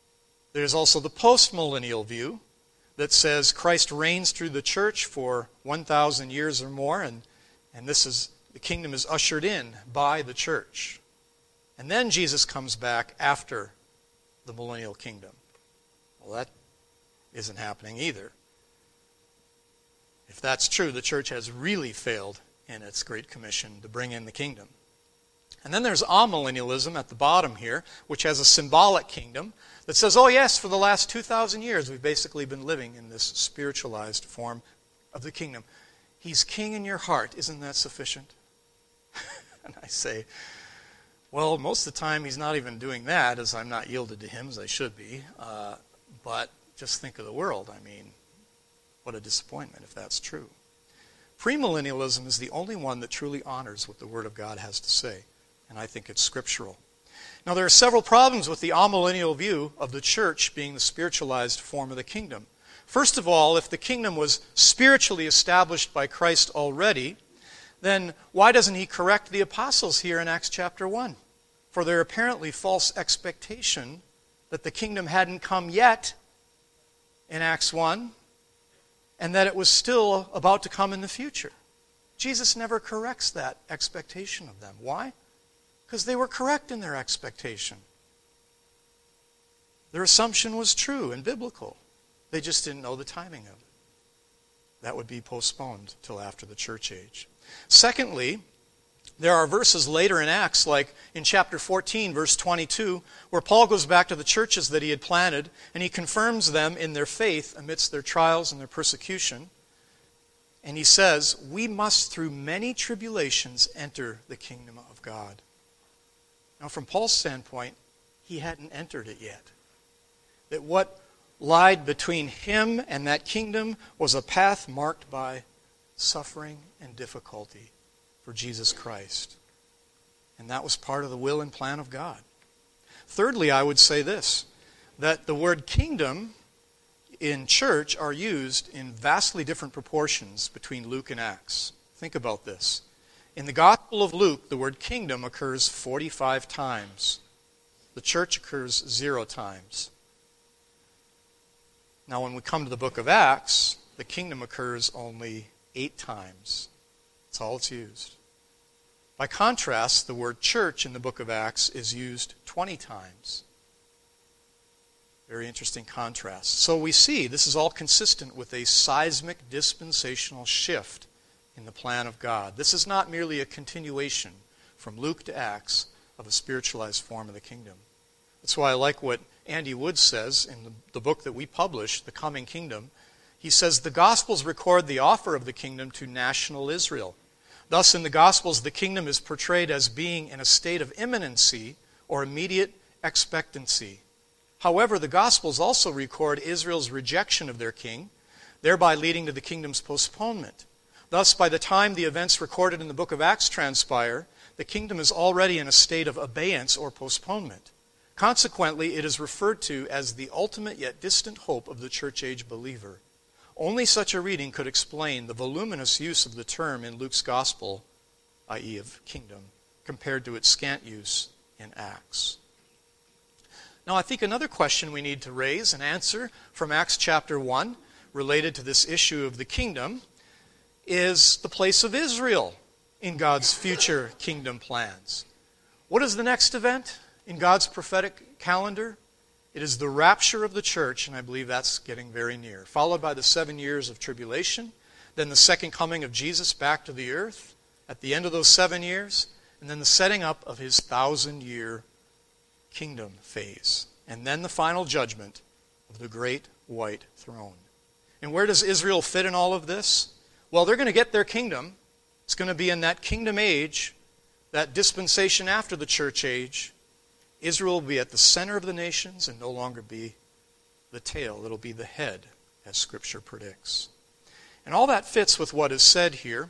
There's also the postmillennial view that says Christ reigns through the church for 1,000 years or more, and the kingdom is ushered in by the church. And then Jesus comes back after the millennial kingdom. Well, that isn't happening either. If that's true, the church has really failed in its Great Commission to bring in the kingdom. And then there's amillennialism at the bottom here, which has a symbolic kingdom that says, oh yes, for the last 2,000 years we've basically been living in this spiritualized form of the kingdom. He's king in your heart. Isn't that sufficient? And I say, well, most of the time he's not even doing that, as I'm not yielded to him as I should be. But just think of the world. I mean, what a disappointment if that's true. Premillennialism is the only one that truly honors what the Word of God has to say. And I think it's scriptural. Now, there are several problems with the amillennial view of the church being the spiritualized form of the kingdom. First of all, if the kingdom was spiritually established by Christ already, then why doesn't he correct the apostles here in Acts chapter 1? For their apparently false expectation that the kingdom hadn't come yet in Acts 1, and that it was still about to come in the future. Jesus never corrects that expectation of them. Why? Because they were correct in their expectation. Their assumption was true and biblical. They just didn't know the timing of it. That would be postponed till after the church age. Secondly, there are verses later in Acts, like in chapter 14, verse 22, where Paul goes back to the churches that he had planted, and he confirms them in their faith amidst their trials and their persecution. And he says, we must through many tribulations enter the kingdom of God. Now, from Paul's standpoint, he hadn't entered it yet. That what lied between him and that kingdom was a path marked by suffering and difficulty for Jesus Christ. And that was part of the will and plan of God. Thirdly, I would say this, that the word kingdom in church are used in vastly different proportions between Luke and Acts. Think about this. In the Gospel of Luke, the word kingdom occurs 45 times. The church occurs 0 times. Now, when we come to the book of Acts, the kingdom occurs only 8 times. That's all it's used. By contrast, the word church in the book of Acts is used 20 times. Very interesting contrast. So we see this is all consistent with a seismic dispensational shift in the plan of God. This is not merely a continuation from Luke to Acts of a spiritualized form of the kingdom. That's why I like what Andy Wood says in the book that we publish, The Coming Kingdom. He says, the Gospels record the offer of the kingdom to national Israel. Thus, in the Gospels, the kingdom is portrayed as being in a state of imminency or immediate expectancy. However, the Gospels also record Israel's rejection of their king, thereby leading to the kingdom's postponement. Thus, by the time the events recorded in the book of Acts transpire, the kingdom is already in a state of abeyance or postponement. Consequently, it is referred to as the ultimate yet distant hope of the church age believer. Only such a reading could explain the voluminous use of the term in Luke's gospel, i.e. of kingdom, compared to its scant use in Acts. Now, I think another question we need to raise and answer from Acts chapter 1 related to this issue of the kingdom is the place of Israel in God's future kingdom plans. What is the next event in God's prophetic calendar? It is the rapture of the church, and I believe that's getting very near, followed by the 7 years of tribulation, then the second coming of Jesus back to the earth at the end of those 7 years, and then the setting up of his 1,000-year kingdom phase, and then the final judgment of the great white throne. And where does Israel fit in all of this? Well, they're going to get their kingdom. It's going to be in that kingdom age, that dispensation after the church age. Israel will be at the center of the nations and no longer be the tail. It'll be the head, as Scripture predicts. And all that fits with what is said here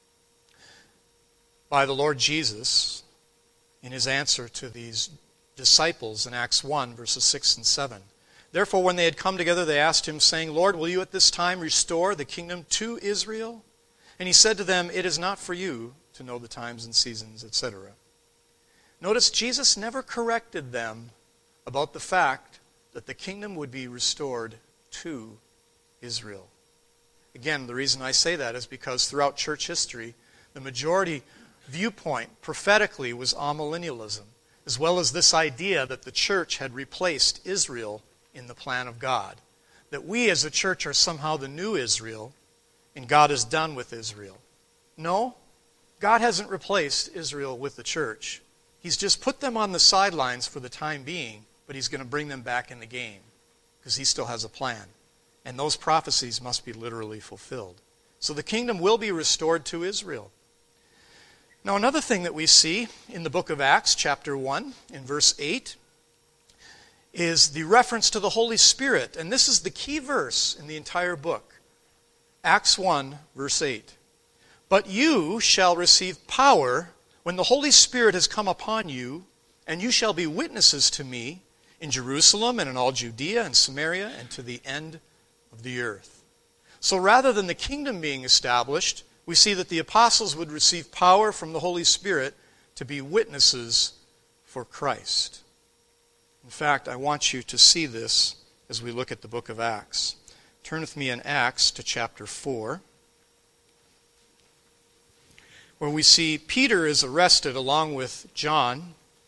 by the Lord Jesus in his answer to these disciples in Acts 1, verses 6 and 7. Therefore, when they had come together, they asked him, saying, Lord, will you at this time restore the kingdom to Israel? And he said to them, it is not for you to know the times and seasons, etc. Notice Jesus never corrected them about the fact that the kingdom would be restored to Israel. Again, the reason I say that is because throughout church history, the majority viewpoint prophetically was amillennialism, as well as this idea that the church had replaced Israel in the plan of God. That we as a church are somehow the new Israel, and God is done with Israel. No, God hasn't replaced Israel with the church. He's just put them on the sidelines for the time being, but he's going to bring them back in the game because he still has a plan. And those prophecies must be literally fulfilled. So the kingdom will be restored to Israel. Now, another thing that we see in the book of Acts, chapter 1, in verse 8, is the reference to the Holy Spirit. And this is the key verse in the entire book. Acts 1, verse 8. But you shall receive power when the Holy Spirit has come upon you, and you shall be witnesses to me in Jerusalem and in all Judea and Samaria and to the end of the earth. So rather than the kingdom being established, we see that the apostles would receive power from the Holy Spirit to be witnesses for Christ. In fact, I want you to see this as we look at the book of Acts. Turn with me in Acts to chapter 4, where we see Peter is arrested along with John,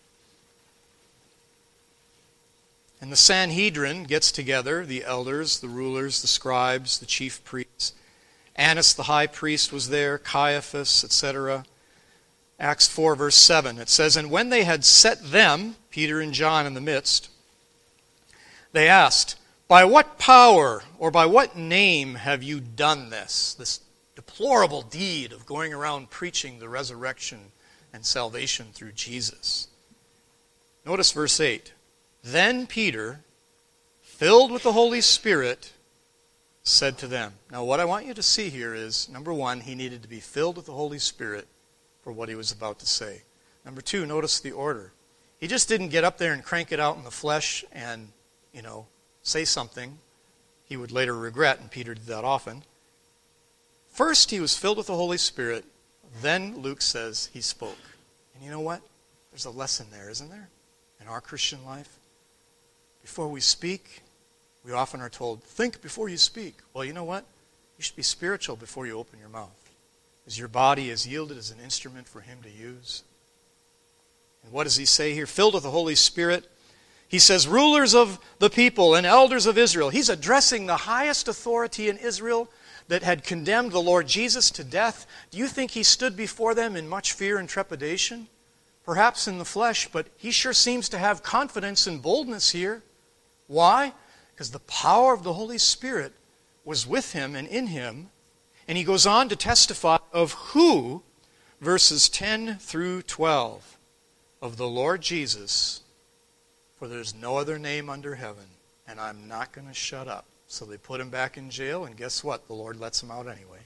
and the Sanhedrin gets together, the elders, the rulers, the scribes, the chief priests. Annas the high priest was there, Caiaphas, etc. Acts 4, verse 7, it says, And when they had set them, Peter and John, in the midst, they asked, By what power or by what name have you done this deplorable deed of going around preaching the resurrection and salvation through Jesus? Notice verse 8. Then Peter, filled with the Holy Spirit, said to them. Now what I want you to see here is, number one, he needed to be filled with the Holy Spirit for what he was about to say. Number two, notice the order. He just didn't get up there and crank it out in the flesh and, say something he would later regret, and Peter did that often. First, he was filled with the Holy Spirit. Then, Luke says, he spoke. And you know what? There's a lesson there, isn't there? In our Christian life. Before we speak, we often are told, think before you speak. Well, you know what? You should be spiritual before you open your mouth. As your body is yielded as an instrument for him to use. And what does he say here? Filled with the Holy Spirit. He says, rulers of the people and elders of Israel. He's addressing the highest authority in Israel that had condemned the Lord Jesus to death. Do you think he stood before them in much fear and trepidation? Perhaps in the flesh, but he sure seems to have confidence and boldness here. Why? Because the power of the Holy Spirit was with him and in him. And he goes on to testify of who, verses 10 through 12, of the Lord Jesus, for there's no other name under heaven, and I'm not going to shut up. So they put him back in jail, and guess what? The Lord lets him out anyway.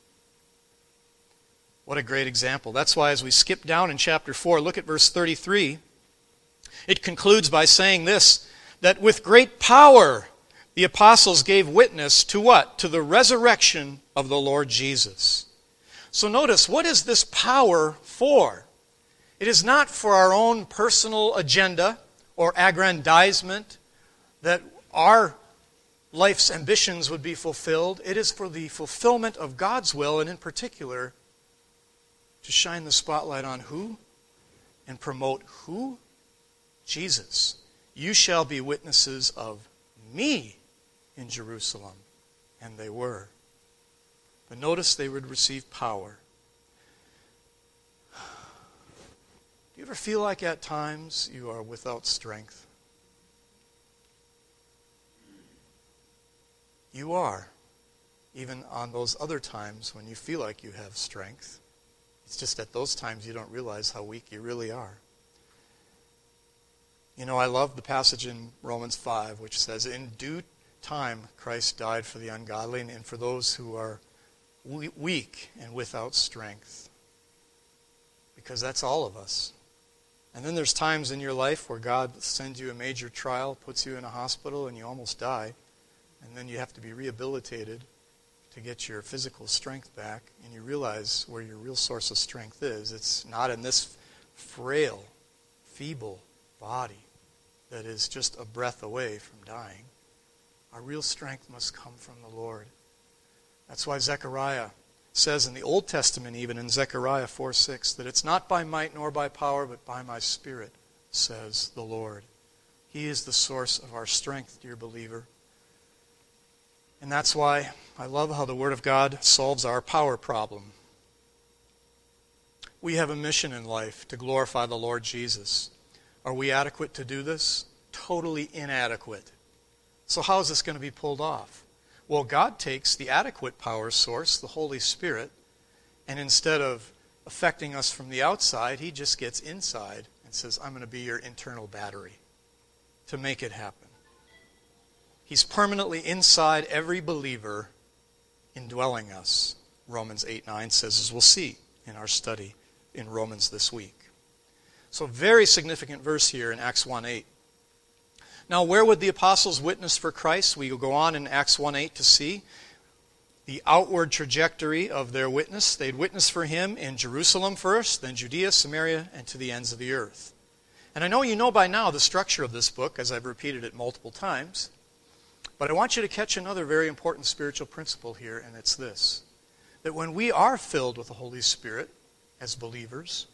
What a great example. That's why as we skip down in chapter 4, look at verse 33. It concludes by saying this, that with great power the apostles gave witness to what? To the resurrection of the Lord Jesus. So notice, what is this power for? It is not for our own personal agenda or aggrandizement that our life's ambitions would be fulfilled. It is for the fulfillment of God's will, and in particular, to shine the spotlight on who? And promote who? Jesus. You shall be witnesses of me in Jerusalem. And they were. But notice they would receive power. Do you ever feel like at times you are without strength? You are. Even on those other times when you feel like you have strength. It's just at those times you don't realize how weak you really are. I love the passage in Romans 5 which says, in due time Christ died for the ungodly and for those who are weak and without strength. Because that's all of us. And then there's times in your life where God sends you a major trial, puts you in a hospital, and you almost die. And then you have to be rehabilitated to get your physical strength back. And you realize where your real source of strength is. It's not in this frail, feeble body that is just a breath away from dying. Our real strength must come from the Lord. That's why Zechariah says in the Old Testament, even in Zechariah 4:6, that it's not by might nor by power, but by my Spirit, says the Lord. He is the source of our strength, dear believer. And that's why I love how the Word of God solves our power problem. We have a mission in life to glorify the Lord Jesus. Are we adequate to do this? Totally inadequate. So how is this going to be pulled off? Well, God takes the adequate power source, the Holy Spirit, and instead of affecting us from the outside, He just gets inside and says, I'm going to be your internal battery to make it happen. He's permanently inside every believer, indwelling us. Romans 8:9 says, as we'll see in our study in Romans this week. So very significant verse here in Acts 1:8. Now, where would the apostles witness for Christ? We will go on in Acts 1:8 to see the outward trajectory of their witness. They'd witness for Him in Jerusalem first, then Judea, Samaria, and to the ends of the earth. And I know you know by now the structure of this book, as I've repeated it multiple times. But I want you to catch another very important spiritual principle here, and it's this. That when we are filled with the Holy Spirit as believers,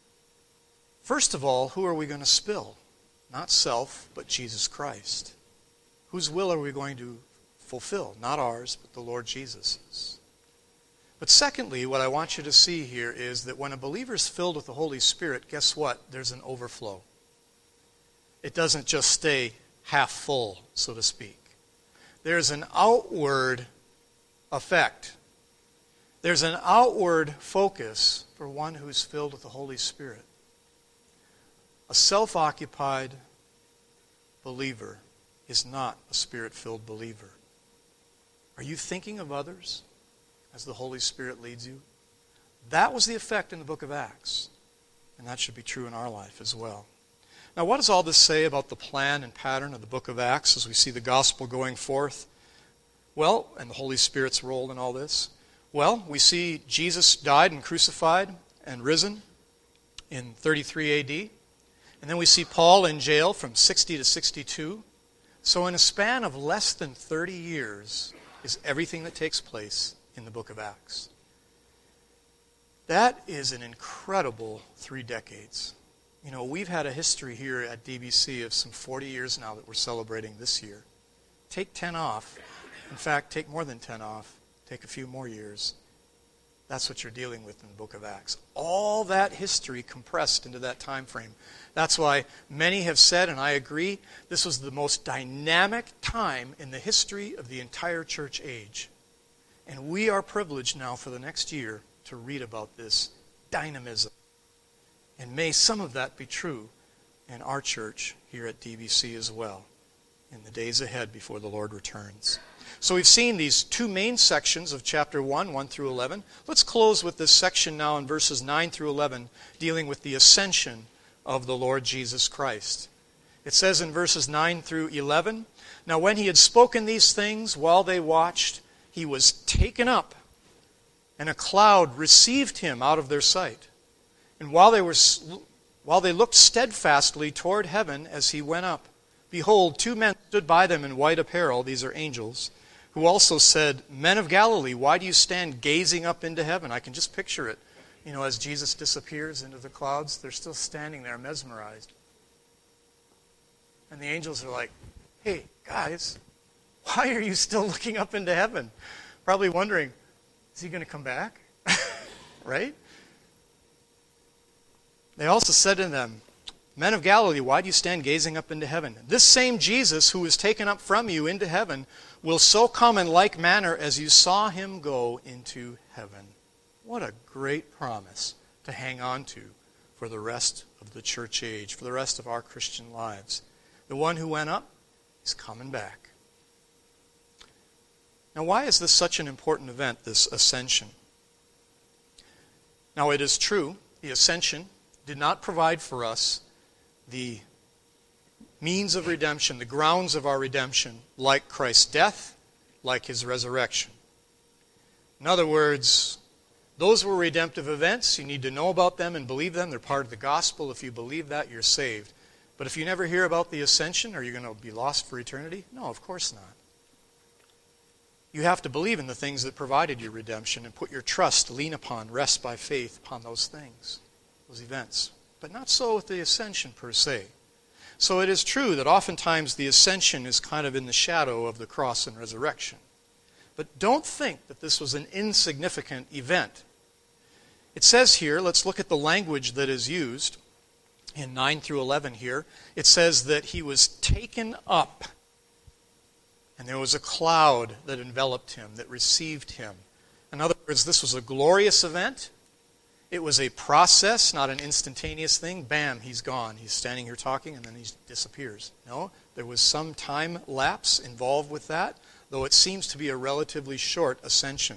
first of all, who are we going to spill? Not self, but Jesus Christ. Whose will are we going to fulfill? Not ours, but the Lord Jesus'. But secondly, what I want you to see here is that when a believer is filled with the Holy Spirit, guess what? There's an overflow. It doesn't just stay half full, so to speak. There's an outward effect. There's an outward focus for one who's filled with the Holy Spirit. A self-occupied believer is not a Spirit-filled believer. Are you thinking of others as the Holy Spirit leads you? That was the effect in the book of Acts. And that should be true in our life as well. Now, what does all this say about the plan and pattern of the book of Acts as we see the gospel going forth? Well, and the Holy Spirit's role in all this? Well, we see Jesus died and crucified and risen in 33 AD. And then we see Paul in jail from 60 to 62. So in a span of less than 30 years is everything that takes place in the book of Acts. That is an incredible 3 decades. You know, we've had a history here at DBC of some 40 years now that we're celebrating this year. Take 10 off. In fact, take more than 10 off. Take a few more years. That's what you're dealing with in the book of Acts. All that history compressed into that time frame. That's why many have said, and I agree, this was the most dynamic time in the history of the entire church age. And we are privileged now for the next year to read about this dynamism. And may some of that be true in our church here at DBC as well in the days ahead before the Lord returns. So we've seen these 2 main sections of chapter 1 through 11. Let's close with this section now in verses 9 through 11, dealing with the ascension of the Lord Jesus Christ. It says in verses 9 through 11, Now when He had spoken these things, while they watched, He was taken up, and a cloud received Him out of their sight. And while they looked steadfastly toward heaven as He went up, behold, 2 men stood by them in white apparel, these are angels, who also said, Men of Galilee, why do you stand gazing up into heaven? I can just picture it. You know, as Jesus disappears into the clouds, they're still standing there mesmerized. And the angels are like, Hey, guys, why are you still looking up into heaven? Probably wondering, is He going to come back? Right? They also said to them, Men of Galilee, why do you stand gazing up into heaven? This same Jesus who was taken up from you into heaven will so come in like manner as you saw Him go into heaven. What a great promise to hang on to for the rest of the church age, for the rest of our Christian lives. The one who went up is coming back. Now, why is this such an important event, this ascension? Now, it is true, the ascension did not provide for us the means of redemption, the grounds of our redemption, like Christ's death, like His resurrection. In other words, those were redemptive events. You need to know about them and believe them. They're part of the gospel. If you believe that, you're saved. But if you never hear about the ascension, are you going to be lost for eternity? No, of course not. You have to believe in the things that provided your redemption and put your trust, lean upon, rest by faith upon those things, those events. But not so with the ascension per se. So it is true that oftentimes the ascension is kind of in the shadow of the cross and resurrection. But don't think that this was an insignificant event. It says here, let's look at the language that is used in 9 through 11 here. It says that he was taken up, and there was a cloud that enveloped him, that received him. In other words, this was a glorious event. It was a process, not an instantaneous thing. Bam, he's gone. He's standing here talking, and then he disappears. No, there was some time lapse involved with that, though it seems to be a relatively short ascension.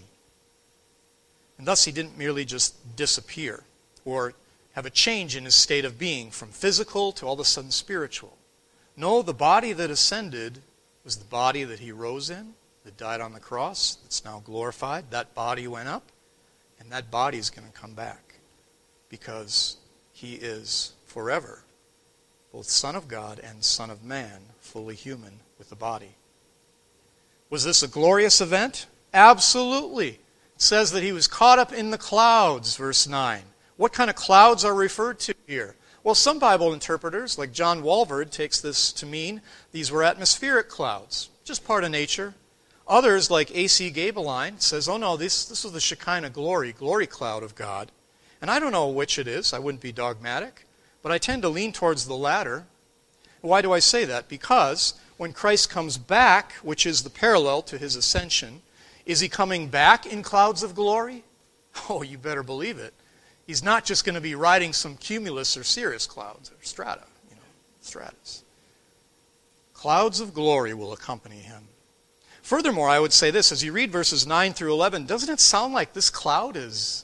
And thus he didn't merely just disappear or have a change in his state of being from physical to all of a sudden spiritual. No, the body that ascended was the body that he rose in, that died on the cross, that's now glorified. That body went up, and that body is going to come back because he is forever both Son of God and Son of Man, fully human with the body. Was this a glorious event? Absolutely. It says that he was caught up in the clouds, verse 9. What kind of clouds are referred to here? Well, some Bible interpreters, like John Walvoord, takes this to mean these were atmospheric clouds, just part of nature. Others, like A.C. Gabeline, says, oh no, this was the Shekinah glory cloud of God. And I don't know which it is. I wouldn't be dogmatic. But I tend to lean towards the latter. Why do I say that? Because when Christ comes back, which is the parallel to his ascension, is he coming back in clouds of glory? Oh, you better believe it. He's not just going to be riding some cumulus or cirrus clouds or stratus. Clouds of glory will accompany him. Furthermore, I would say this, as you read verses 9 through 11, doesn't it sound like this cloud is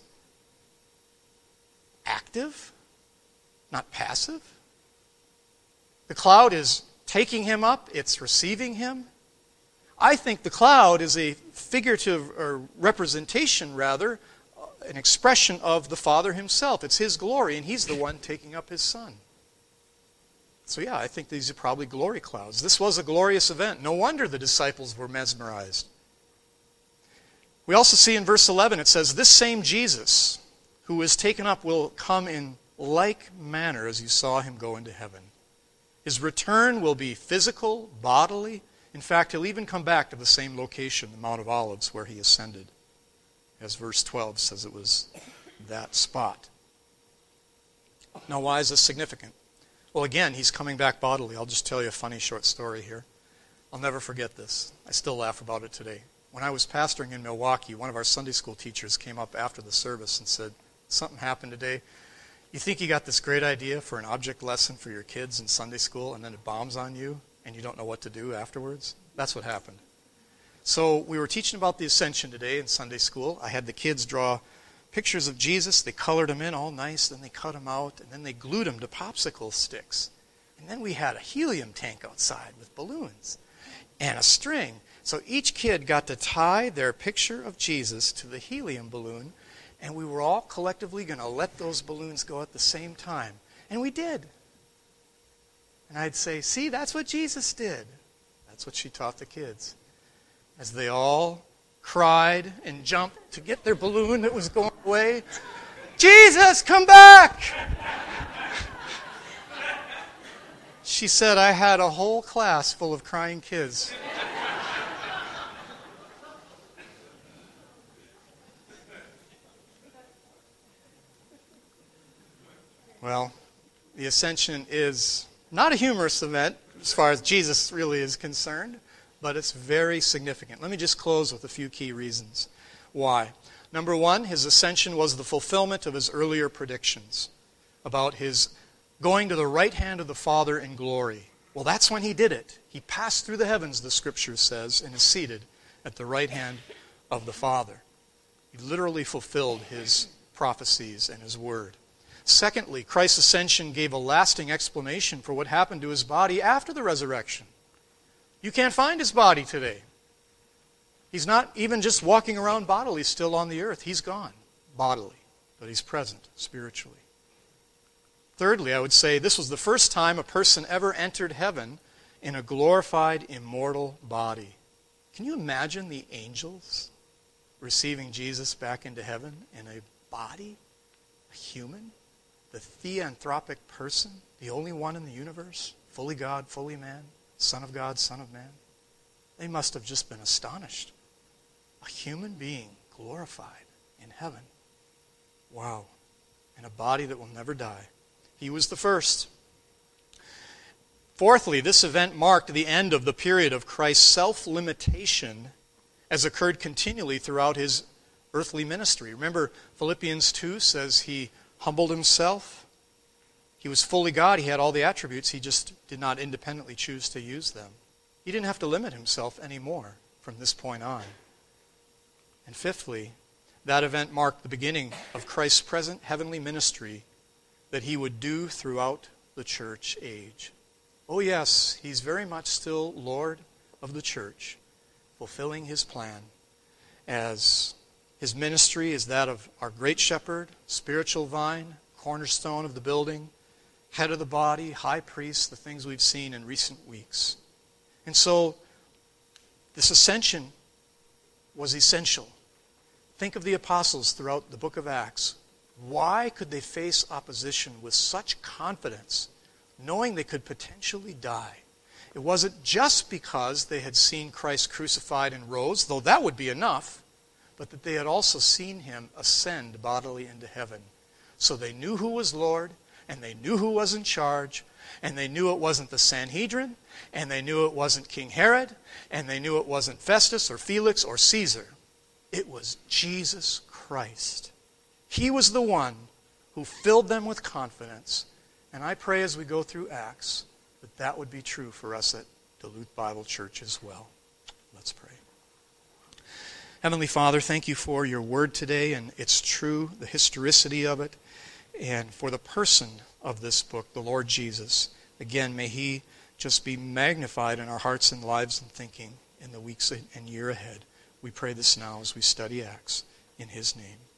active, not passive? The cloud is taking him up, it's receiving him. I think the cloud is a figurative or representation, rather, an expression of the Father himself. It's his glory, and he's the one taking up his Son. So yeah, I think these are probably glory clouds. This was a glorious event. No wonder the disciples were mesmerized. We also see in verse 11, it says, this same Jesus who is taken up will come in like manner as you saw him go into heaven. His return will be physical, bodily. In fact, he'll even come back to the same location, the Mount of Olives, where he ascended. As verse 12 says, it was that spot. Now, why is this significant? Well, again, he's coming back bodily. I'll just tell you a funny short story here. I'll never forget this. I still laugh about it today. When I was pastoring in Milwaukee, one of our Sunday school teachers came up after the service and said, something happened today. You think you got this great idea for an object lesson for your kids in Sunday school, and then it bombs on you, and you don't know what to do afterwards? That's what happened. So we were teaching about the Ascension today in Sunday school. I had the kids draw pictures of Jesus. They colored them in all nice. Then they cut them out. And then they glued them to popsicle sticks. And then we had a helium tank outside with balloons and a string. So each kid got to tie their picture of Jesus to the helium balloon. And we were all collectively going to let those balloons go at the same time. And we did. And I'd say, see, that's what Jesus did. That's what she taught the kids. As they all cried and jumped to get their balloon that was going away. Jesus, come back! She said, I had a whole class full of crying kids. Well, the Ascension is not a humorous event as far as Jesus really is concerned, but it's very significant. Let me just close with a few key reasons. Why? Number one, his ascension was the fulfillment of his earlier predictions about his going to the right hand of the Father in glory. Well, that's when he did it. He passed through the heavens, the Scripture says, and is seated at the right hand of the Father. He literally fulfilled his prophecies and his word. Secondly, Christ's ascension gave a lasting explanation for what happened to his body after the resurrection. You can't find his body today. He's not even just walking around bodily still on the earth. He's gone bodily, but he's present spiritually. Thirdly, I would say this was the first time a person ever entered heaven in a glorified, immortal body. Can you imagine the angels receiving Jesus back into heaven in a body, a human, the theanthropic person, the only one in the universe, fully God, fully man, Son of God, Son of man? They must have just been astonished. A human being glorified in heaven. Wow. In a body that will never die. He was the first. Fourthly, this event marked the end of the period of Christ's self-limitation as occurred continually throughout his earthly ministry. Remember, Philippians 2 says he humbled himself. He was fully God. He had all the attributes. He just did not independently choose to use them. He didn't have to limit himself anymore from this point on. And fifthly, that event marked the beginning of Christ's present heavenly ministry that he would do throughout the church age. Oh yes, he's very much still Lord of the church, fulfilling his plan as his ministry is that of our great shepherd, spiritual vine, cornerstone of the building, head of the body, high priest, the things we've seen in recent weeks. And so, this ascension was essential. Think of the apostles throughout the book of Acts. Why could they face opposition with such confidence, knowing they could potentially die? It wasn't just because they had seen Christ crucified and rose, though that would be enough, but that they had also seen him ascend bodily into heaven. So they knew who was Lord, and they knew who was in charge, and they knew it wasn't the Sanhedrin, and they knew it wasn't King Herod, and they knew it wasn't Festus or Felix or Caesar. It was Jesus Christ. He was the one who filled them with confidence. And I pray as we go through Acts that that would be true for us at Duluth Bible Church as well. Let's pray. Heavenly Father, thank you for your word today, and it's true, the historicity of it, and for the person of this book, the Lord Jesus. Again, may he just be magnified in our hearts and lives and thinking in the weeks and year ahead. We pray this now as we study Acts in his name.